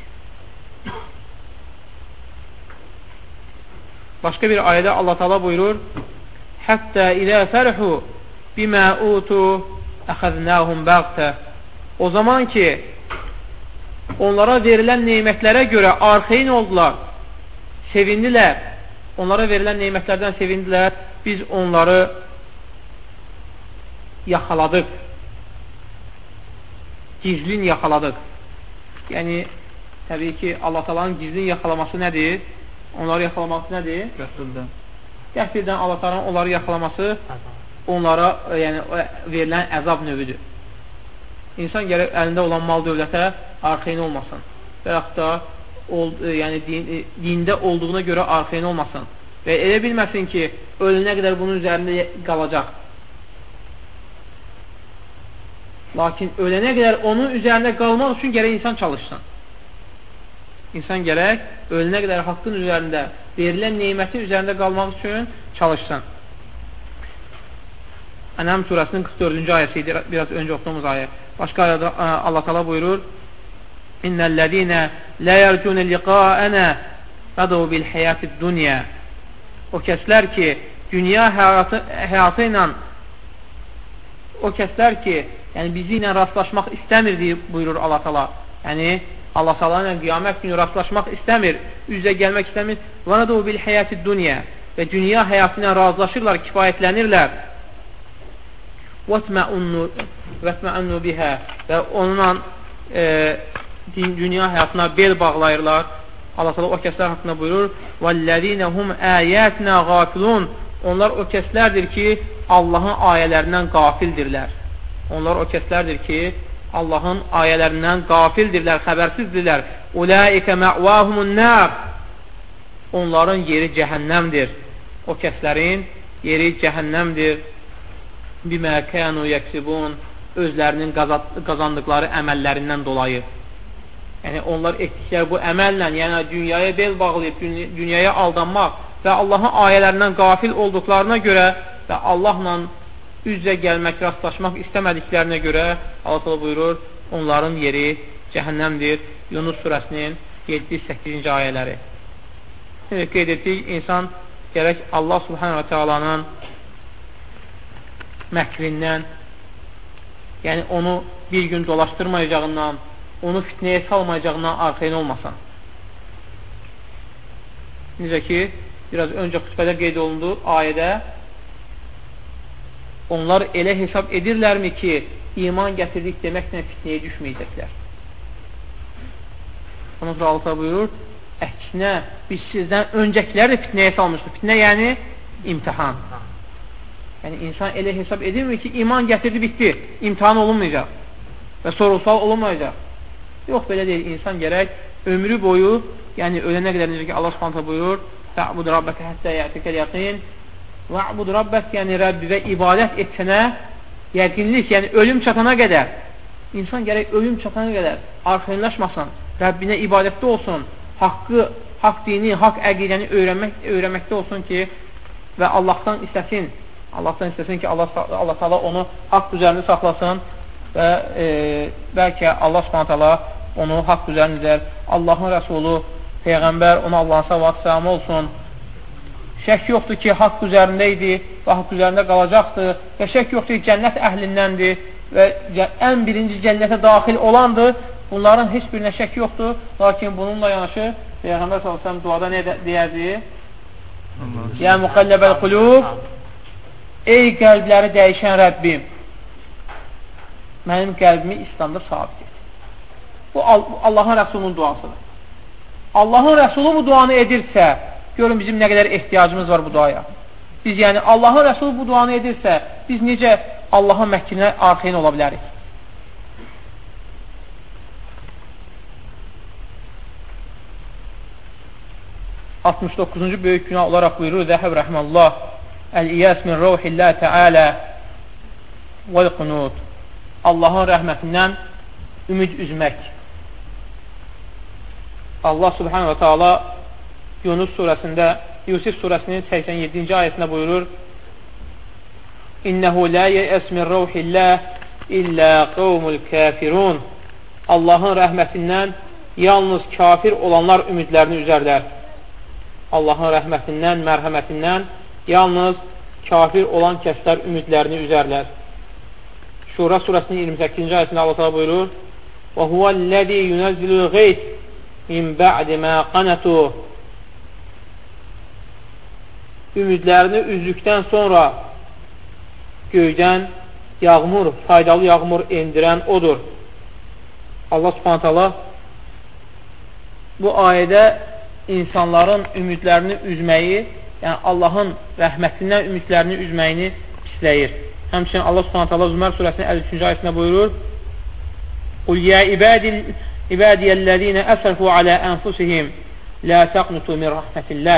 Başqa bir ayədə Allah Teala buyurur: "Hətta ilə fərhu bimə utu əxəznəhum bəğtə." O zaman ki, onlara verilən neymətlərə görə arxain oldular, sevindilər, onlara verilən neymətlərdən sevindilər, biz onları yaxaladıq, gizlin yaxaladıq. Yəni, təbii ki, Allah Taala'nın gizlin yaxalaması nədir? Onları yaxalaması nədir? Qəfildən. Qəfildən Allah Taala'nın onları yaxalaması onlara yəni, verilən əzab növüdür. İnsan gərək əlində olan mal dövlətə arxain olmasın. Və yaxud da ol, yəni, din, dində olduğuna görə arxain olmasın. Və elə bilməsin ki, ölünə qədər bunun üzərində qalacaq. Lakin ölənə qədər onun üzərində qalmaq üçün gərək insan çalışsın. İnsan gərək ölünə qədər haqqın üzərində, verilən neymətin üzərində qalmaq üçün çalışsın. Ənəm surəsinin qırx dördüncü ayəsi idi, biraz öncə oxuduğumuz ayə. Başqa ayədə Allah Teala buyurur: "İnnellezîne lâ yercûne liqâ'enâ radu bil hayâtid dunya." O kəslər ki, dünya həyatı, həyatı ilə o kəslər ki, yəni bizi ilə rastlaşmaq istəmir deyə buyurur Allah Teala. Yəni Allah Teala ilə qiyamət günü rastlaşmaq istəmir, üzə gəlmək istəmir. "Və radu bil hayâtid dunya." Və dünya həyatı ilə razılaşırlar, kifayətlənirlər. وَتْمَعُنُّ بِهَا və onunla e, dünya həyatına bel bağlayırlar. Allah Teala o kəslər haqqında buyurur: وَالَّذِينَ هُمْ آيَاتِنَا غَافِلُونَ. Onlar o kəslərdir ki, Allahın ayələrindən qafildirlər. Onlar o kəslərdir ki, Allahın ayələrindən qafildirlər, xəbərsizdirlər. أُولَٰئِكَ مَأْوَاهُمُ النَّارِ. Onların yeri cəhənnəmdir. O kəslərin yeri cəhənnəmdir. Bimə kənu yəksibun, özlərinin qazandıqları əməllərindən dolayı. Yəni, onlar etdikləri bu əməllə, yəni dünyaya bel bağlayıb, dünyaya aldanmaq və Allahın ayələrindən qafil olduqlarına görə və Allahla üz-üzə gəlmək, rastlaşmaq istəmədiklərinə görə Allah buyurur, onların yeri cəhənnəmdir. Yunus surəsinin yeddi səkkizinci ayələri. Şimdi qeyd etdik, insan gərək Allah subhanahu wa ta'alanın məkrindən, yəni onu bir gün dolaşdırmayacağından, onu fitnəyə salmayacağından arxain olmasın. Necə ki, biraz öncə xütbədə qeyd olundu ayədə, onlar elə hesab edirlərmi ki, iman gətirdik deməklə fitnəyə düşməyəcəklər. Ondan sonra Allah buyurur, əksinə biz sizdən öncəkiləri fitnəyə salmışdıq. Fitnə yəni imtihan. Yəni, insan elə hesab edilmir ki, iman gətirdi, bitdi, imtihan olunmayacaq və sorğu-sual olunmayacaq. Yox, belə deyil, insan gərək ömrü boyu, yəni ölənə qədər necə ki, Allah subhanətə buyurur, "Tə'bud rabbəkə həttə yətikəl yəqin." "Və'bud rabbək", yəni Rəbbivə ibadət etsənə, yəqinlik, yəni ölüm çatana qədər. İnsan gərək ölüm çatana qədər arxainləşməsin, Rəbbinə ibadətdə olsun, haqqı, haqq dini, haqq əqidəni öyrənmək, öyrənməkdə olsun ki, və Allahdan istəsin, Allahdan istəsin ki, Allah, Allah Teala onu haqq üzərində saxlasın və e, bəlkə Allah subhanətələ onu haqq üzərində edər. Allahın Rəsulu, Peyğəmbər, ona Allahın salavat səlamı olsun. Şək yoxdur ki, haqq üzərində idi və haqq üzərində qalacaqdır və şək yoxdur ki, cənnət əhlindəndir və ən birinci cənnətə daxil olandır. Bunların heç birinə şək yoxdur. Lakin bununla yanaşı Peyğəmbər sallallahu əleyhi və səlləm duada nə deyərdi? Ya muqalləbəl qulub, ey qəlbləri dəyişən Rəbbim, mənim qəlbimi İslamda sabit et. Bu Allahın Rəsulunun duasıdır. Allahın Rəsulu bu duanı edirsə, görün bizim nə qədər ehtiyacımız var bu duaya. Biz yəni Allahın Rəsulu bu duanı edirsə, biz necə Allahın məhkiminə arxain ola bilərik? altmış doqquzuncu böyük günah olaraq buyurur Zəhəb rəhməllah Əl-İyəs min rəvhillah təalə vəl-qunut Allahın rəhmətindən ümid üzmək. Allah subhanahu wa ta'ala Yunus surəsində, Yusuf surəsinin səksən yeddinci ayəsində buyurur İnnəhu la yəs min rəvhillah illə qavmul kafirun Allahın rəhmətindən yalnız kafir olanlar ümidlərini üzərlər. Allahın rəhmətindən, mərhəmətindən yalnız kafir olan kəslər ümidlərini üzərlər. Şura surəsinin iyirmi səkkizinci ayəsində Allah təala buyurur: "Və huvellezî yunezzilul gayth min ba'di ma qanatu." Ümidlərini üzdükdən sonra göydən yağmur, faydalı yağmur endirən odur. Allah Subhanahu taala bu ayədə insanların ümidlərini üzməyi, yəni Allahın rəhmətindən ümidlərini üzməyini pisləyir. Həmçinin Allah Subhanahu taala Zümər surəsinin əlli üçüncü ayəsində buyurur: "Qul ya ibadiyellezine esrafu ala enfusihim la taqnutu min rahmetillah."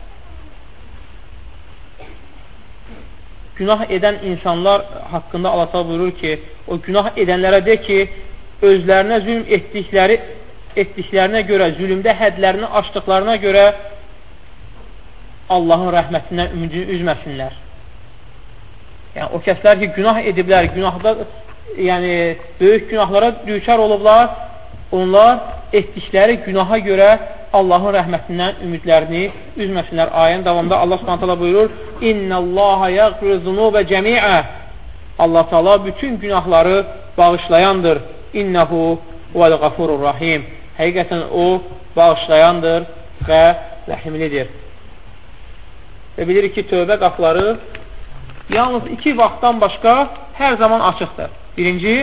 Günah edən insanlar haqqında Allah təala buyurur ki, o günah edənlərə de ki, özlərinə zülm etdikləri etdiklərinə görə, zülümdə hədlərini aşdıqlarına görə Allahın rəhmətindən ümidini üzməsinlər. Yəni, o kəslər ki, günah ediblər, günahda, yəni, böyük günahlara düçar olublar, onlar etdikləri günaha görə Allahın rəhmətindən ümidlərini üzməsinlər. Ayənin davamında Allah Subhanahu taala buyurur: "İnnallaha yaghfiru zunuba cemi'a." Allah Taala bütün günahları bağışlayandır. İnnehu huvel gafurur rahim. Həqiqətən o bağışlayandır və rəhimlidir. Və bilirik ki, tövbə qapıları yalnız iki vaxtdan başqa hər zaman açıqdır. Birinci,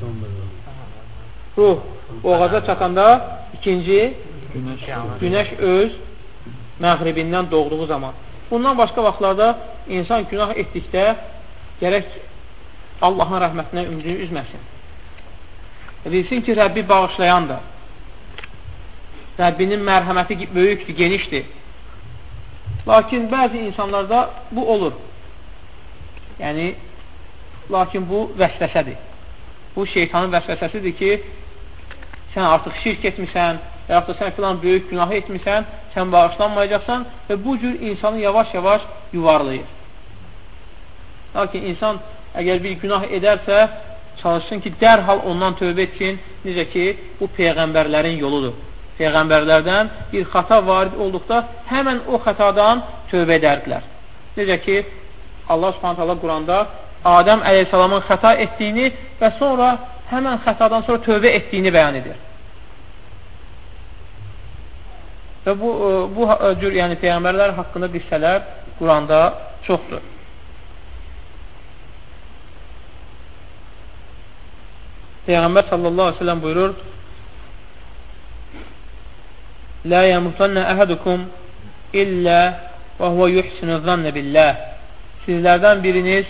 ruh boğaza çatanda, ikinci, günəş öz məğribindən doğduğu zaman. Bundan başqa vaxtlarda insan günah etdikdə gərək Allahın rəhmətinə ümidini üzməsin. Bilsin ki, Rəbbi bağışlayandır. Rəbbinin mərhəməti böyükdür, genişdir. Lakin bəzi insanlarda bu olur. Yəni, lakin bu vəsvəsədir. Bu şeytanın vəsvəsəsidir ki, sən artıq şirk etmirsən, və yaxud da sən filan böyük günahı etmirsən, sən bağışlanmayacaqsan və bu cür insanı yavaş-yavaş yuvarlayır. Lakin insan əgər bir günah edərsə, çalışsın ki, dərhal ondan tövbə etsin, necə ki, bu peyğəmbərlərin yoludur. Peyğəmbərlərdən bir xata varid olduqda həmən o xatadan tövbə edərdilər. Necə ki, Allah Subhanahu taala Quranda Adəm əleyhissalamın xəta etdiyini və sonra həmən xətadan sonra tövbə etdiyini bəyan edir. Və bu, bu cür yəni peyğəmbərlər haqqında qissələr Quranda çoxdur. Peyğəmbər sallallahu aleyhi ve sellem buyurur: "La yamutanna ahadukum illa və huve yuhsinu zanne billah." Sizlərdən biriniz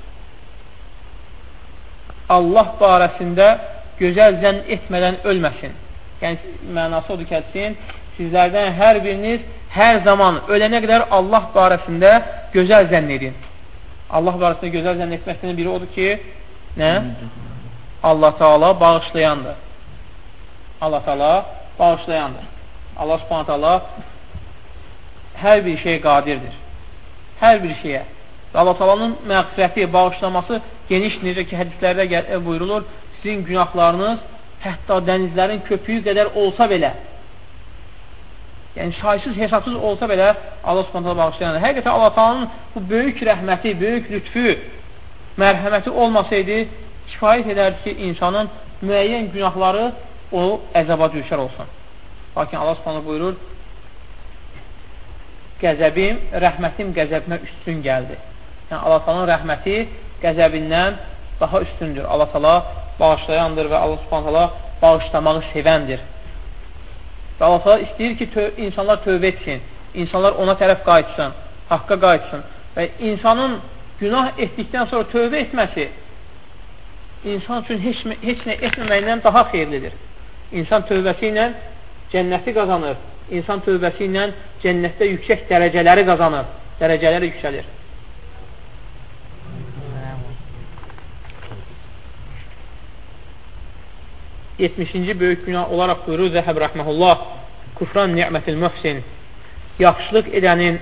Allah barəsində gözəl zənn etmədən ölməsin. Yəni, mənası odur ki, etsin, sizlərdən hər biriniz hər zaman ölənə qədər Allah barəsində gözəl zənn edin. Allah barəsində gözəl zənn etməsinin biri odur ki, nə? Allah Taala bağışlayandır. Allah Taala bağışlayandır. Allah Subhanahu taala hər bir şey qadirdir. Hər bir şeyə. Allah Taala'nın məğfirəti, bağışlaması geniş, necə ki, hədislərdə buyurulur, sizin günahlarınız hətta dənizlərin köpüyü qədər olsa belə, yəni saysız, hesabsız olsa belə Allah Subhanahu taala bağışlayandır. Həqiqətən Allah Taala'nın bu böyük rəhməti, böyük lütfü, mərhəməti olmasaydı, kifayət edərdi ki, insanın müəyyən günahları o əzaba düşər olsun. Lakin Allah Subhanahu buyurur: "Qəzəbim, rəhmətim qəzəbimə üstün gəldi." Yəni, Allah Taala'nın rəhməti qəzəbindən daha üstündür. Allah Taala bağışlayandır və Allah Subhanahu taala bağışlamağı sevəndir. Və Allah Taala istəyir ki, tö insanlar tövbə etsin, insanlar ona tərəf qayıtsın, haqqa qayıtsın. Və insanın günah etdikdən sonra tövbə etməsi insan üçün heç, heç nə etməməklə daha xeyirlidir. İnsan tövbəsi ilə cənnəti qazanır. İnsan tövbəsi ilə cənnətdə yüksək dərəcələri qazanır. Dərəcələri yüksəlir. yetmişinci böyük günah olaraq buyurur Zəhəb rəhməhullah, küfran ni'mətil mühsin, yaxşılıq edənin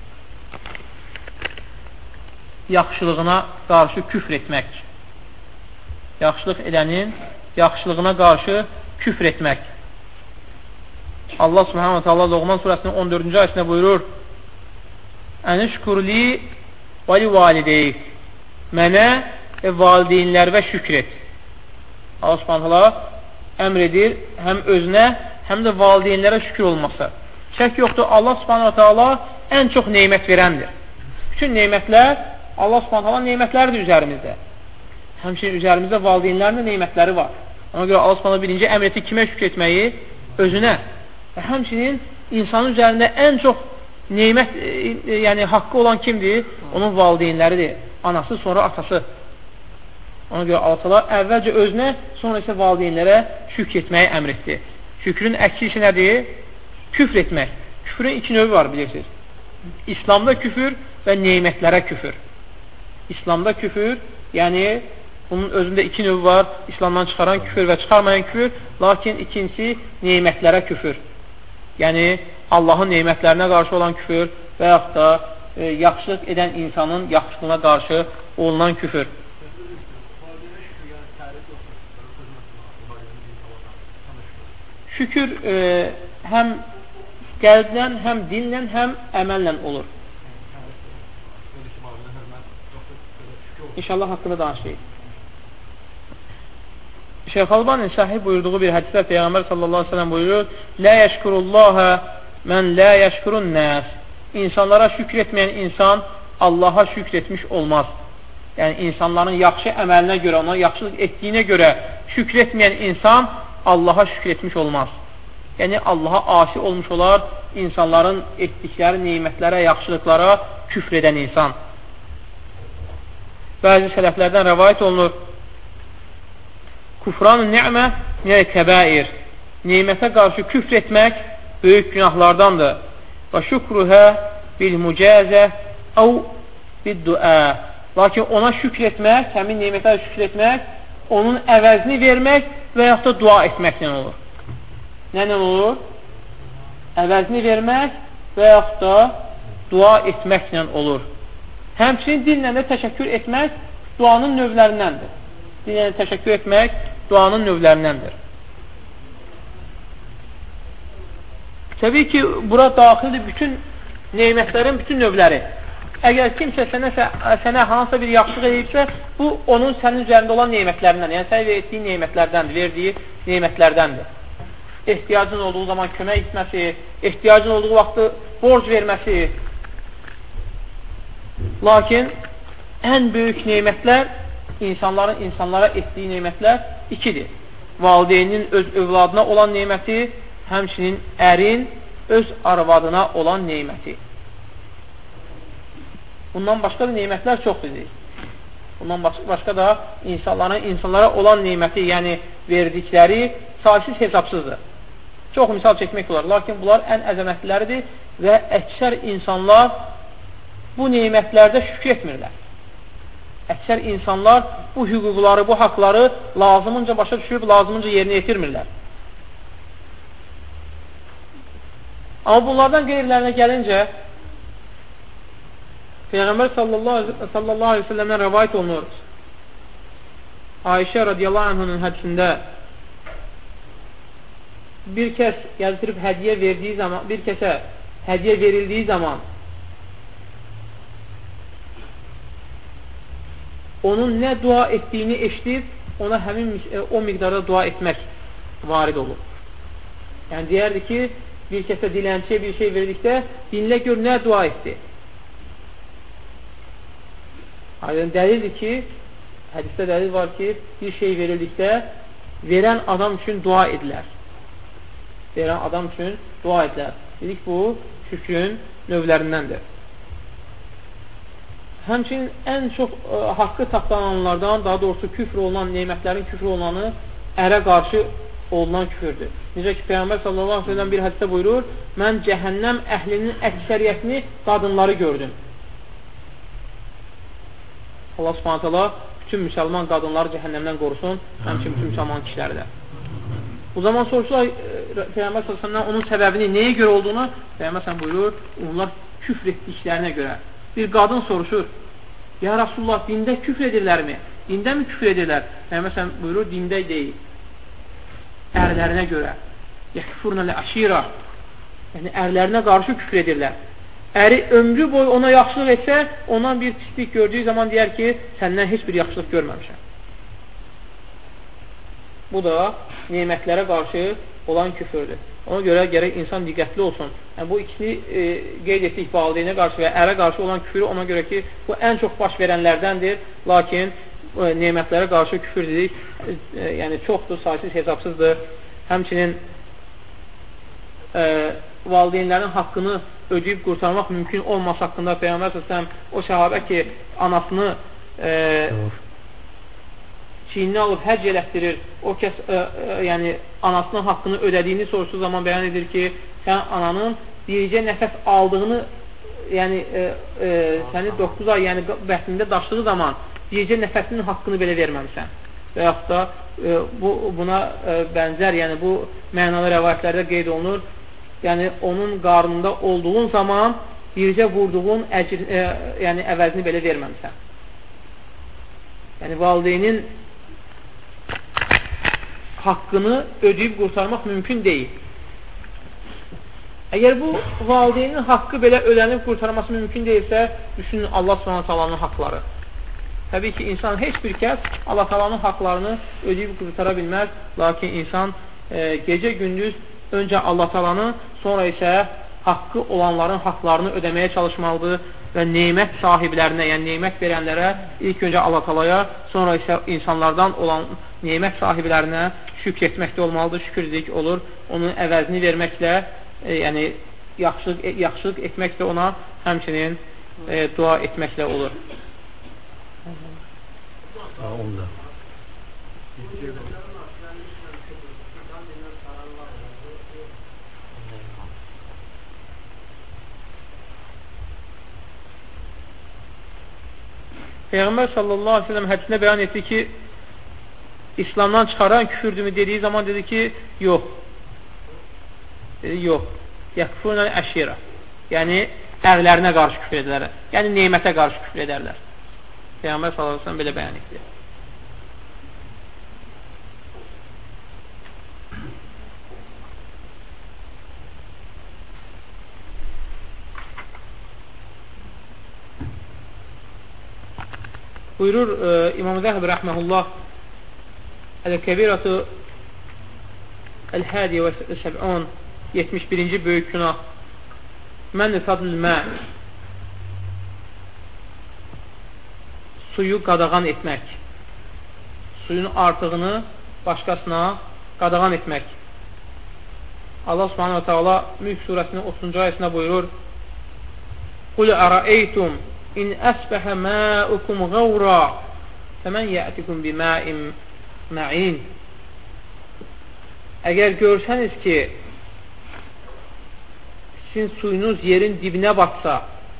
yaxşılığına qarşı küfr etmək. Yaxşılıq edənin yaxşılığına qarşı küfr etmək. Allah subhanahu wa ta'ala Loğman surəsinin on dördüncü ayəsində buyurur, Ənişkurli və li valideyk, mənə və valideynlərvə şükr et. Allah subhanahu wa ta'ala əmr edir həm özünə, həm də valideynlərə şükür olması. Şək yoxdur, Allah subhanahu wa ta'ala ən çox neymət verəndir. Bütün neymətlər, Allah subhanahu wa ta'ala neymətləridir üzərimizdə. Həmçinin üzərimizdə valideynlərin də neymətləri var. Ona görə Allah subhanahu wa ta'ala birinci əmr etdi kimə şükür etməyi? Özünə. Və həmçinin insanın üzərində ən çox neymət, e, yəni haqqı olan kimdir? Onun valideynləridir. Anası, sonra atası. Ona görə Allah əvvəlcə özünə, sonra isə valideynlərə şükr etməyi əmr etdi. Şükrün əksi işi nədir? Küfr etmək. Küfrün iki növü var, bilirsiniz. İslamda küfür və neymətlərə küfür. İslamda küfür, yəni bunun özündə iki növü var. İslamdan çıxaran küfür və çıxarmayan küfür. Lakin ikincisi neymətlərə küfür. Yəni Allahın neymətlərinə qarşı olan küfür və yaxud da e, yaxşılıq edən insanın yaxşılığına qarşı olunan küfür. Şükür e, həm qəlblə, həm dinlə, həm əməllə olur. İnşallah haqqında danışayım. Şeyx Albanin sahih buyurduğu bir hədisdə Peyğəmbər sallallahu aleyhi ve sellem buyurur, Lə yəşkurullaha mən lə yəşkurun nəs. İnsanlara şükür etməyən insan Allaha şükür etmiş olmaz. Yəni insanların yaxşı əməlinə görə, ona yaxşılıq etdiyinə görə şükür etməyən insan Allaha şükür etmiş olmaz. Yəni Allaha asi olmuş olar, insanların etdikləri neymətlərə, yaxşılıqlara küfr edən insan. Bəzi sələflərdən rəvayət olunur, Kufran-ı ni'mə minəl kəbair. Neymətə qarşı küfr etmək böyük günahlardandır. Və şükruhə bil mücəzə əv bil duə. Lakin ona şükr etmək, həmin neymətə şükr etmək, onun əvəzini vermək və yaxud da dua etməklə olur. Nənə olur? Əvəzini vermək və yaxud da dua etməklə olur. Həmçinin dinlə də təşəkkür etmək duanın növlərindəndir. Dinlə də təşəkkür etmək duanın növlərindəndir. Təbii ki, bura daxildir bütün neymətlərin bütün növləri. Əgər kimsə sənə, sənə hansısa bir yaxşılıq edibsə, bu onun sənin üzərində olan neymətlərindən, yəni sənə etdiyi neymətlərdəndir, verdiyi neymətlərdəndir. Ehtiyacın olduğu zaman kömək etməsi, ehtiyacın olduğu vaxtı borc verməsi. Lakin ən böyük neymətlər, insanların insanlara etdiyi neymətlər ikidir. Valideynin öz övladına olan neyməti, həmçinin ərin öz arvadına olan neyməti. Bundan başqa da neymətlər çoxdur. Bundan başqa da insanların insanlara olan neyməti, yəni verdikləri saysız hesabsızdır. Çox misal çəkmək olar. Lakin bunlar ən əzəmətliləridir və əksər insanlar bu neymətlərdə şükür etmirlər. Əksər insanlar bu hüquqları, bu haqları lazımınca başa düşürüb, lazımınca yerinə yetirmirlər. Amma bunlardan qeyrilərinə gəlincə, Peyğəmbər sallallahu aleyhi ve sellemdən rəvayət olunur. Ayşə radiyallahu anh'ın hədisində bir kəs gəzdirib hədiyə verdiyi zaman, bir kəsə hədiyə verildiyi zaman onun nə dua etdiyini eşidib, ona həmin o miqdarda dua etmək varid olur. Yəni, deyərdi ki, bir kəsə dilənçiyə bir şey verdikdə, dinlə gör nə dua etdi. Aydın dəlildir ki, hədisdə dəlil var ki, bir şey verildikdə verən adam üçün dua edilər. Verən adam üçün dua edilər. Dedik, bu şükrün növlərindəndir. həmçinin ən çox ə, haqqı tapdananlardan, daha doğrusu küfr olunan, neymətlərin küfr olanı ərə qarşı olunan küfürdür. Necə ki, Peyğəmbər sallallahu aleyhi ve sellem bir hədisdə buyurur, mən cəhənnəm əhlinin əksəriyyətini qadınları gördüm. Allah subhanət hala bütün müsəlman qadınları cəhənnəmdən qorusun, həmçinin bütün müsəlman kişiləri də. Bu zaman soruşlar Peyğəmbər sallallahu aleyhi ve sellem onun səbəbini, nəyə görə olduğunu Peyğəmbər sallallahu buyurur, onlar küfr etdiklərinə görə. Bir qadın soruşur, ya Rasulullah, dində küfr edirlərmi? Dində mi küfr edirlər? Peyğəmbər sallallahu buyurur, dində deyil. Ərlərinə görə. Yəkfurnə lə-əşira. Yəni, ərlərinə qarşı küfr edirlər. Əri ömrü boyu ona yaxşılıq etsə, ondan bir pislik gördüyü zaman deyər ki, səndən heç bir yaxşılıq görməmişəm. Bu da nemətlərə qarşı olan küfürdür. Ona görə gərək insan diqqətli olsun. Yəni, bu ikisini e, qeyd etdik valideynə qarşı və ərə qarşı olan küfürü ona görə ki, bu ən çox baş verənlərdəndir. Lakin e, nemətlərə qarşı küfür dedik, e, yəni çoxdur, saysız, hesabsızdır. Həmçinin e, valideynlərin haqqını ödəyib qurtarmaq mümkün olması haqqında Peyğəmbər səsələm o səhabə ki, anasını e, çiynini alıb həcc elətdirir, o kəs ə, ə, yəni anasının haqqını ödədiyini soruşduğu zaman bəyan edir ki, sən ananın biricə nəfəs aldığını, yəni ə, ə, səni doqquz ay yəni bəhtində daşıdığı zaman biricə nəfəsinin haqqını belə verməmsən. Və yaxud da ə, bu, buna ə, bənzər, yəni bu mənalı rəvayətlərdə qeyd olunur. Yəni onun qarnında olduğun zaman biricə vurduğun əcr, ə, yəni əvəzini belə verməmsən. Yəni valideynin haqqını ödəyib qurtarmaq mümkün deyil. Əgər bu valideynin haqqı belə ödənib qurtarması mümkün deyilsə, düşünün Allah subhanahu taalanın haqqları. Təbii ki, insan heç bir kəs Allah taalanın haqqlarını ödəyib qurtara bilməz. Lakin insan e, gecə gündüz öncə Allah taalanı, sonra isə haqqı olanların haqqlarını ödəməyə çalışmalıdır və neymət sahiblərinə, yəni neymət verənlərə ilk öncə Allah taalaya, sonra isə insanlardan olan neymət sahiblərinə şükr etməkdə olmalıdır. Şükür dedik olur. Onun əvəzini verməklə, e, yəni yaxşılıq, e, yaxşılıq etməklə ona həmçinin e, dua etməklə olur. Onda. Peyğəmbər sallallahu aleyhi ve sellem hədisində bəyan etdi ki, İslamdan çıxaran küfürdürmü dediyi zaman dedi ki, yox. Dedi, yox. Yəkfurnə əşira. Yəni, ərlərinə qarşı küfür edərlər. Yəni, neymətə qarşı küfür edərlər. Peyğəmbər sallallahu aleyhi ve sellem belə bəyan etdi. Buyurur e, İmam Zəhəb rəhməhullah Əl-Kəbiratu Əl-Hədiyə və Səb'un yetmiş birinci böyük günah Mən fadl mə suyu qadağan etmək, suyun artığını başqasına qadağan etmək. Allah subhanahu wa ta'ala Mülk surəsinin otuzuncu ayəsində buyurur: Qul ərəeytum in əsbəhə məukum qavra fəmən yətikum biməin mə'in. Əgər görsəniz ki sizin suyunuz yerin dibinə batsa,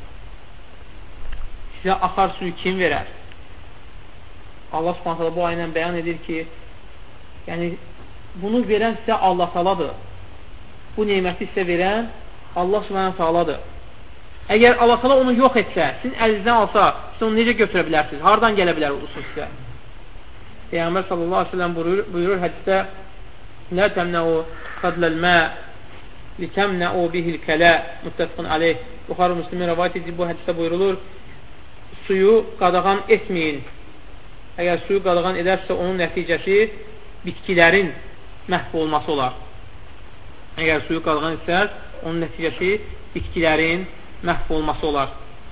sizə axar suyu kim verər? Allah subhanahu wa ta'ala bu ayından bəyan edir ki, yəni bunu verən sizə Allah ta'aladır. Bu neyməti sizə verən Allah subhanahu wa ta'aladır. Əgər Allah ta'ala onu yox etsə, sizin əlinizdən alsa, siz onu necə götürə bilərsiniz? Hardan gələ bilər olsun sizə? Peyğəmbər sallallahu aleyhi ve sellem buyurur, buyurur hədisdə: "Lə təmnəu fadləl mə li təmnəu bihil kələ." Muttəfəqun aleyh. Buxarı Müslimin rivayət edib bu hədisdə buyurulur: suyu qadağan etməyin. Əgər suyu qadağan edərsə, onun nəticəsi bitkilərin məhv olması olar. Əgər suyu qadağan etsəz, onun nəticəsi bitkilərin məhv olması olar.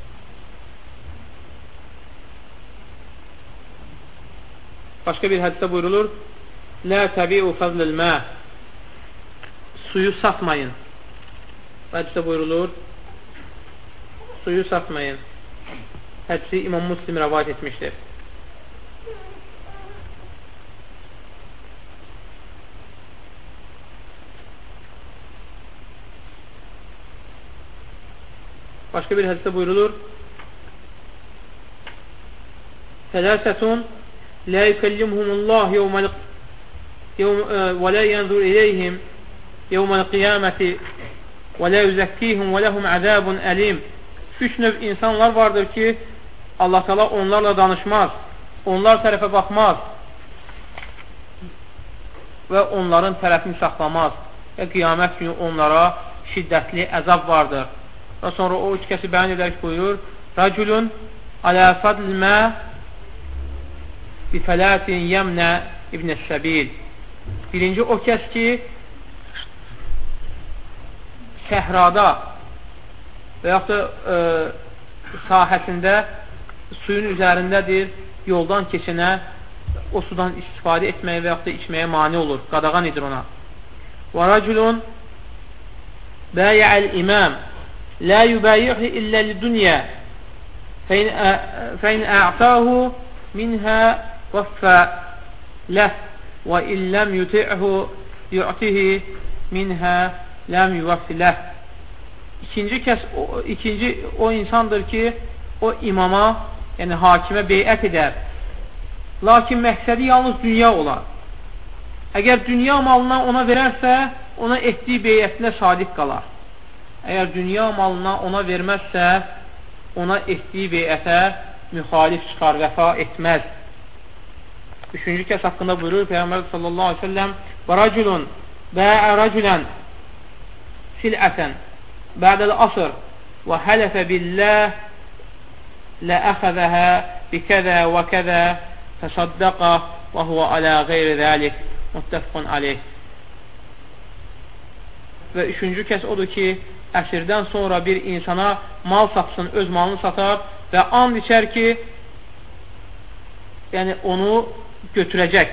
Başqa bir hədisdə buyurulur: Lə təbi'u fəzləl mə. Suyu satmayın. Hədisdə buyurulur: suyu satmayın. hədisi İmam Muslim rəvayət etmişdir. Başqa bir hədisdə buyurulur: Sələsətun la yukellimhumullah yevməl və la yanzur ileyhim yevməl qiyaməti və la yuzakkihim və lehum azabun alim. Üç növ insanlar vardır ki, Allah Teala onlarla danışmaz, onlar tərəfə baxmaz və onların tərəfini saxlamaz və qiyamət günü onlara şiddətli əzab vardır. Və sonra o üç kəsi bəyan edərək buyurur: Rəculun alə fadl mə bifələtin yəmnə ibnəs-səbil. Birinci o kəs ki, səhrada və yaxud da e, sahəsində suyun üzərindədir, yoldan keçənə o sudan istifadə etməyə və yaxud da içməyə mani olur, qadağan edir ona. Və rəculun bəyə'əl imam la yubayihi illə li-dunya fəin a'tahu minha vəffə ləh və illəm yuti'hu yu'tihi minha ləm yuvəffi ləh. İkinci kəs, o, ikinci o insandır ki, o imama, yəni hakimə beyət edər. Lakin məqsədi yalnız dünya olar. Əgər dünya malına ona verərsə, ona etdiyi beyətində sadiq qalar. Əgər dünya malına ona verməzsə, ona etdiyi beyətə müxalif çıxar, vəfa etməz. Üçüncü kəs haqqında buyurur Peyğəmbər sallallahu aleyhi ve sellem: Və rəculun bəə rəculən silətən bə'dəl asr və hələfə billəh ləəxəzəhə bikəzə və kəzə təsaddəqə və huvə alə qeyri zəlik muttəfqun aleyh. Və üçüncü kəs odur ki, əsrdən sonra bir insana mal satsın, öz malını satar və and içər ki, yəni onu götürəcək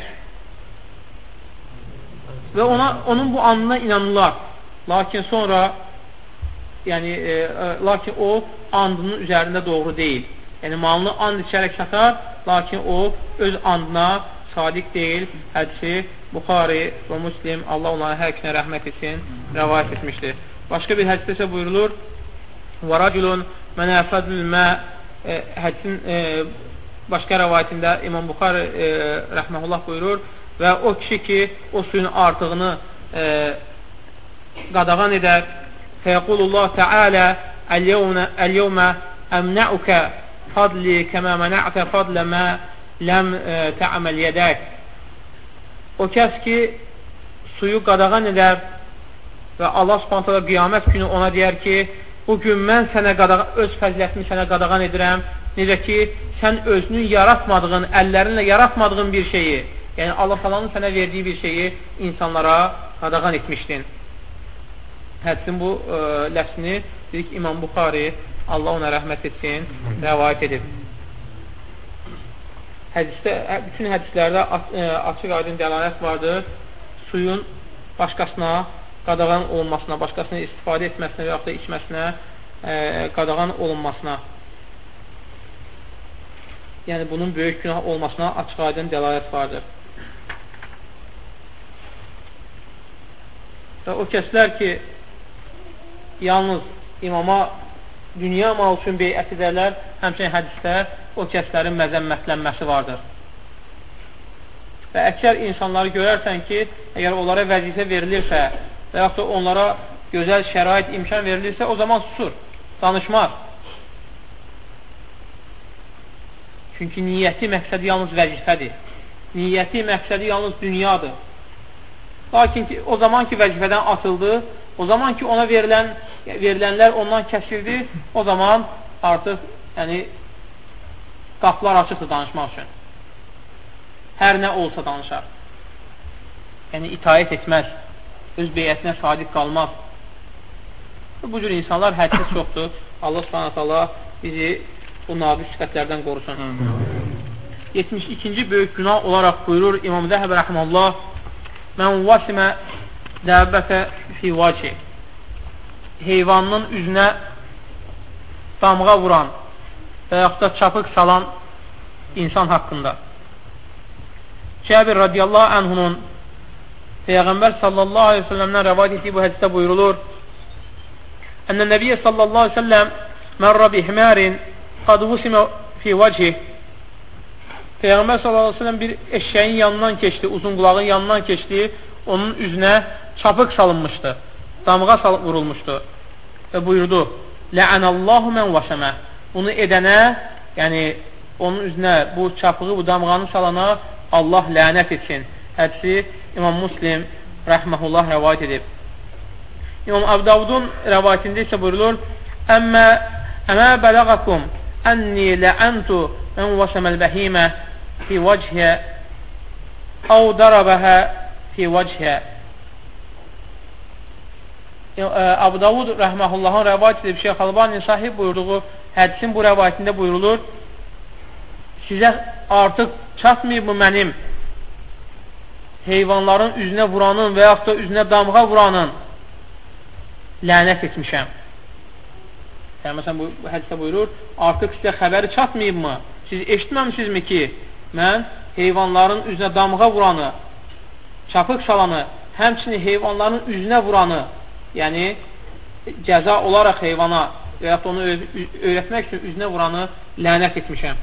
və ona, onun bu andına inanırlar. Lakin sonra yəni, e, e, lakin o andının üzərində doğru deyil. Yəni malını and içərək satar, lakin o öz andına sadiq deyil. Hədisi Buxari və Muslim, Allah onların hər ikinə rəhmət etsin, rəvayət etmişdir. Başqa bir hədisdə isə buyurulur: Və rəculun mənə fədlülmə e, hədisin e, başqa rəvayətində İmam Buxari e, rəhməhullah buyurur və o kişi ki, o suyun artığını e, qadağan edər. Fəyəqulullah Teala əl-yevmə əmnəukə fadli kəmə mənə'tə fadlə mə ləm tə'aməl yədək. O kəs ki, suyu qadağan edər və Allah subhanət hələ qiyamət günü ona deyər ki, bugün mən sənə qadağan, öz fəzilətimi sənə qadağan edirəm. Necə ki, sən özünün yaratmadığın, əllərinlə yaratmadığın bir şeyi, yəni Allah falanın sənə verdiyi bir şeyi insanlara qadağan etmişdin. Hədisin bu e, ləfsini dedik İmam Buxari, Allah ona rəhmət etsin, rəvayət edib. Hədisdə, bütün hədislərdə açıq aydın dəlalət vardır. Suyun başqasına qadağan olunmasına, başqasına istifadə etməsinə və yaxud da içməsinə e, qadağan olunmasına, yəni bunun böyük günah olmasına açıq aydın dəlalət vardır. Və o kəslər ki, yalnız imama dünya mal üçün beyət edərlər, həmçinin hədisdə o kəslərin məzəmmətlənməsi vardır. Və əksər insanları görərsən ki, əgər onlara vəzifə verilirsə və yaxud da onlara gözəl şərait, imkan verilirsə, o zaman susur, danışmaz. Çünki niyyəti, məqsədi yalnız vəzifədir. Niyyəti, məqsədi yalnız dünyadır. Lakin ki, o zaman ki vəzifədən atıldı, o zaman ki ona verilən, verilənlər ondan kəsildi, o zaman artıq yəni, qapılar açıqdır danışmaq üçün. Hər nə olsa danışar. Yəni, itaət etməz, öz beyətinə sadiq qalmaz. Bu cür insanlar hədsiz çoxdur. Allah subhanət Allah bizi bu naqis sifətlərdən qorusun. yetmiş ikinci böyük günah olaraq buyurur İmam Zəhəb rəhməllah: Mən vasimə dəbbətə fi vaci. Heyvanın üzünə damğa vuran və yaxud da çapıq salan insan haqqında. Cəbir radiyallahu anhunun Peyğəmbər sallallahu aleyhi ve sellemdən rəvayət etdiyi bu hədisdə buyurulur: Ənə Nəbiyyə sallallahu aleyhi ve sellem mərra bi himərin qad vusimə fi vəcih. Peyğəmbər sallallahu aleyhi ve sellem bir eşşəyin yanından keçdi, uzun qulağın yanından keçdi, onun üzünə çapıq salınmışdı, damğa salıb vurulmuşdu və buyurdu: Lə'ənəllahu mən vaşəmə. Bunu edənə, yəni onun üzünə bu çapığı, bu damğanı salana Allah lənət etsin. Hədisi İmam Muslim rəhməhullah rəvayət edib. İmam Əbdavudun rəvayətində isə buyurulur: Əmmə əmə bələğəkum ənni lə'əntu mən vaşəməl bəhimə fi vəchə əv darabəhə fi vəchə. Əbu Davud rəhməhullahın rəvayət edib Şeyx Albani sahib buyurduğu hədisin bu rəvayətində buyurulur: Sizə artıq çatmayıb mı mənim heyvanların üzünə vuranın və yaxud da üzünə damğa vuranın lənət etmişəm. Yəni, məsələn, bu, bu hədisdə buyurur, artıq sizə xəbəri çatmayıb mı? Siz eşitməmişsizmi ki, mən heyvanların üzünə damğa vuranı, çapıq salanı, həmçinin heyvanların üzünə vuranı, yəni cəza olaraq heyvana və yaxud onu öyrətmək üçün üzünə vuranı lənət etmişəm.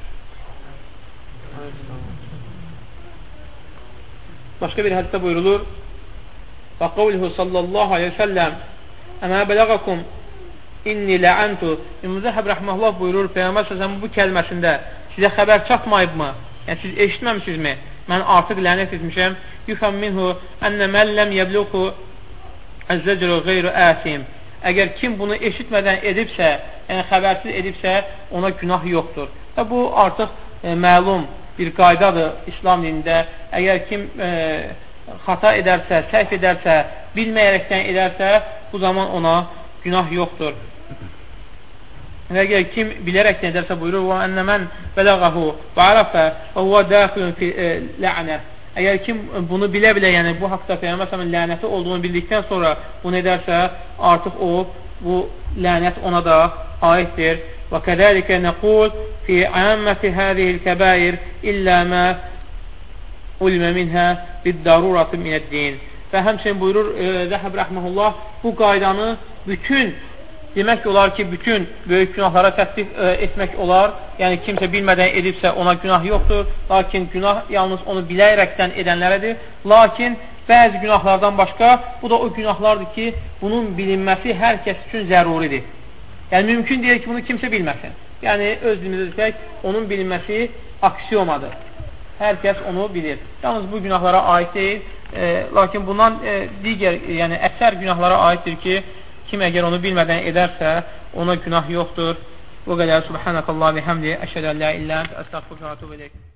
Başqa bir hədisdə buyurulur: Və qavluhu sallallahu aleyhi ve sellem Əmə bələğəkum inni lə'əntu. İmuzəhəb rəhməhullah buyurur, Peyğəmbər səsəmin bu kəlməsində sizə xəbər çatmayıbmı? Yəni, siz eşitməmişsizmi? Mən artıq lənət etmişəm. Yufəm minhu ənə mən ləm yəbluqu əzzəcəlu qeyru əsim. Əgər kim bunu eşitmədən edibsə, yəni xəbərsiz edibsə, ona günah yoxdur. Və bu artıq e, məlum bir qaydadır İslam dinində. Əgər kim e, xata edərsə, səhv edərsə, bilməyərəkdən edərsə, bu zaman ona günah yoxdur. Və əgər kim bilərəkdən edərsə buyurur: Və ənə mən bələğəhu və ərəfə və huvə dəxilun fi lə'nə. Əgər kim bunu bilə-bilə, yəni bu haqda Peyğəmbər s.ə.v lənəti olduğunu bildikdən sonra bunu edərsə, artıq o, bu lənət ona da aiddir. Və kədəlikə nəqul fi əmməti hədihil kəbəir illə mə ulmə minhə bid-daruratı minəd-din. Və həmçinin buyurur e, Zəhəb rəhməhullah, bu qaydanı bütün, demək olar ki, bütün böyük günahlara tətbiq e, etmək olar. Yəni, kimsə bilmədən edibsə ona günah yoxdur. Lakin günah yalnız onu bilərəkdən edənlərədir. Lakin bəzi günahlardan başqa, bu da o günahlardır ki, bunun bilinməsi hər kəs üçün zəruridir. Yəni, mümkün deyil ki, bunu kimsə bilməsin. Yəni, öz dilimizdə desək, onun bilinməsi aksiyomadır. Hər kəs onu bilir. Yalnız bu günahlara aid deyil. E, lakin bundan e, digər, yəni əksər günahlara aiddir ki, kim əgər onu bilmədən edərsə, ona günah yoxdur. Bu qədər. Subhanəkallah və həmdi. Əşhədə əllə illə əstəğfirullah və etûbü ileyk.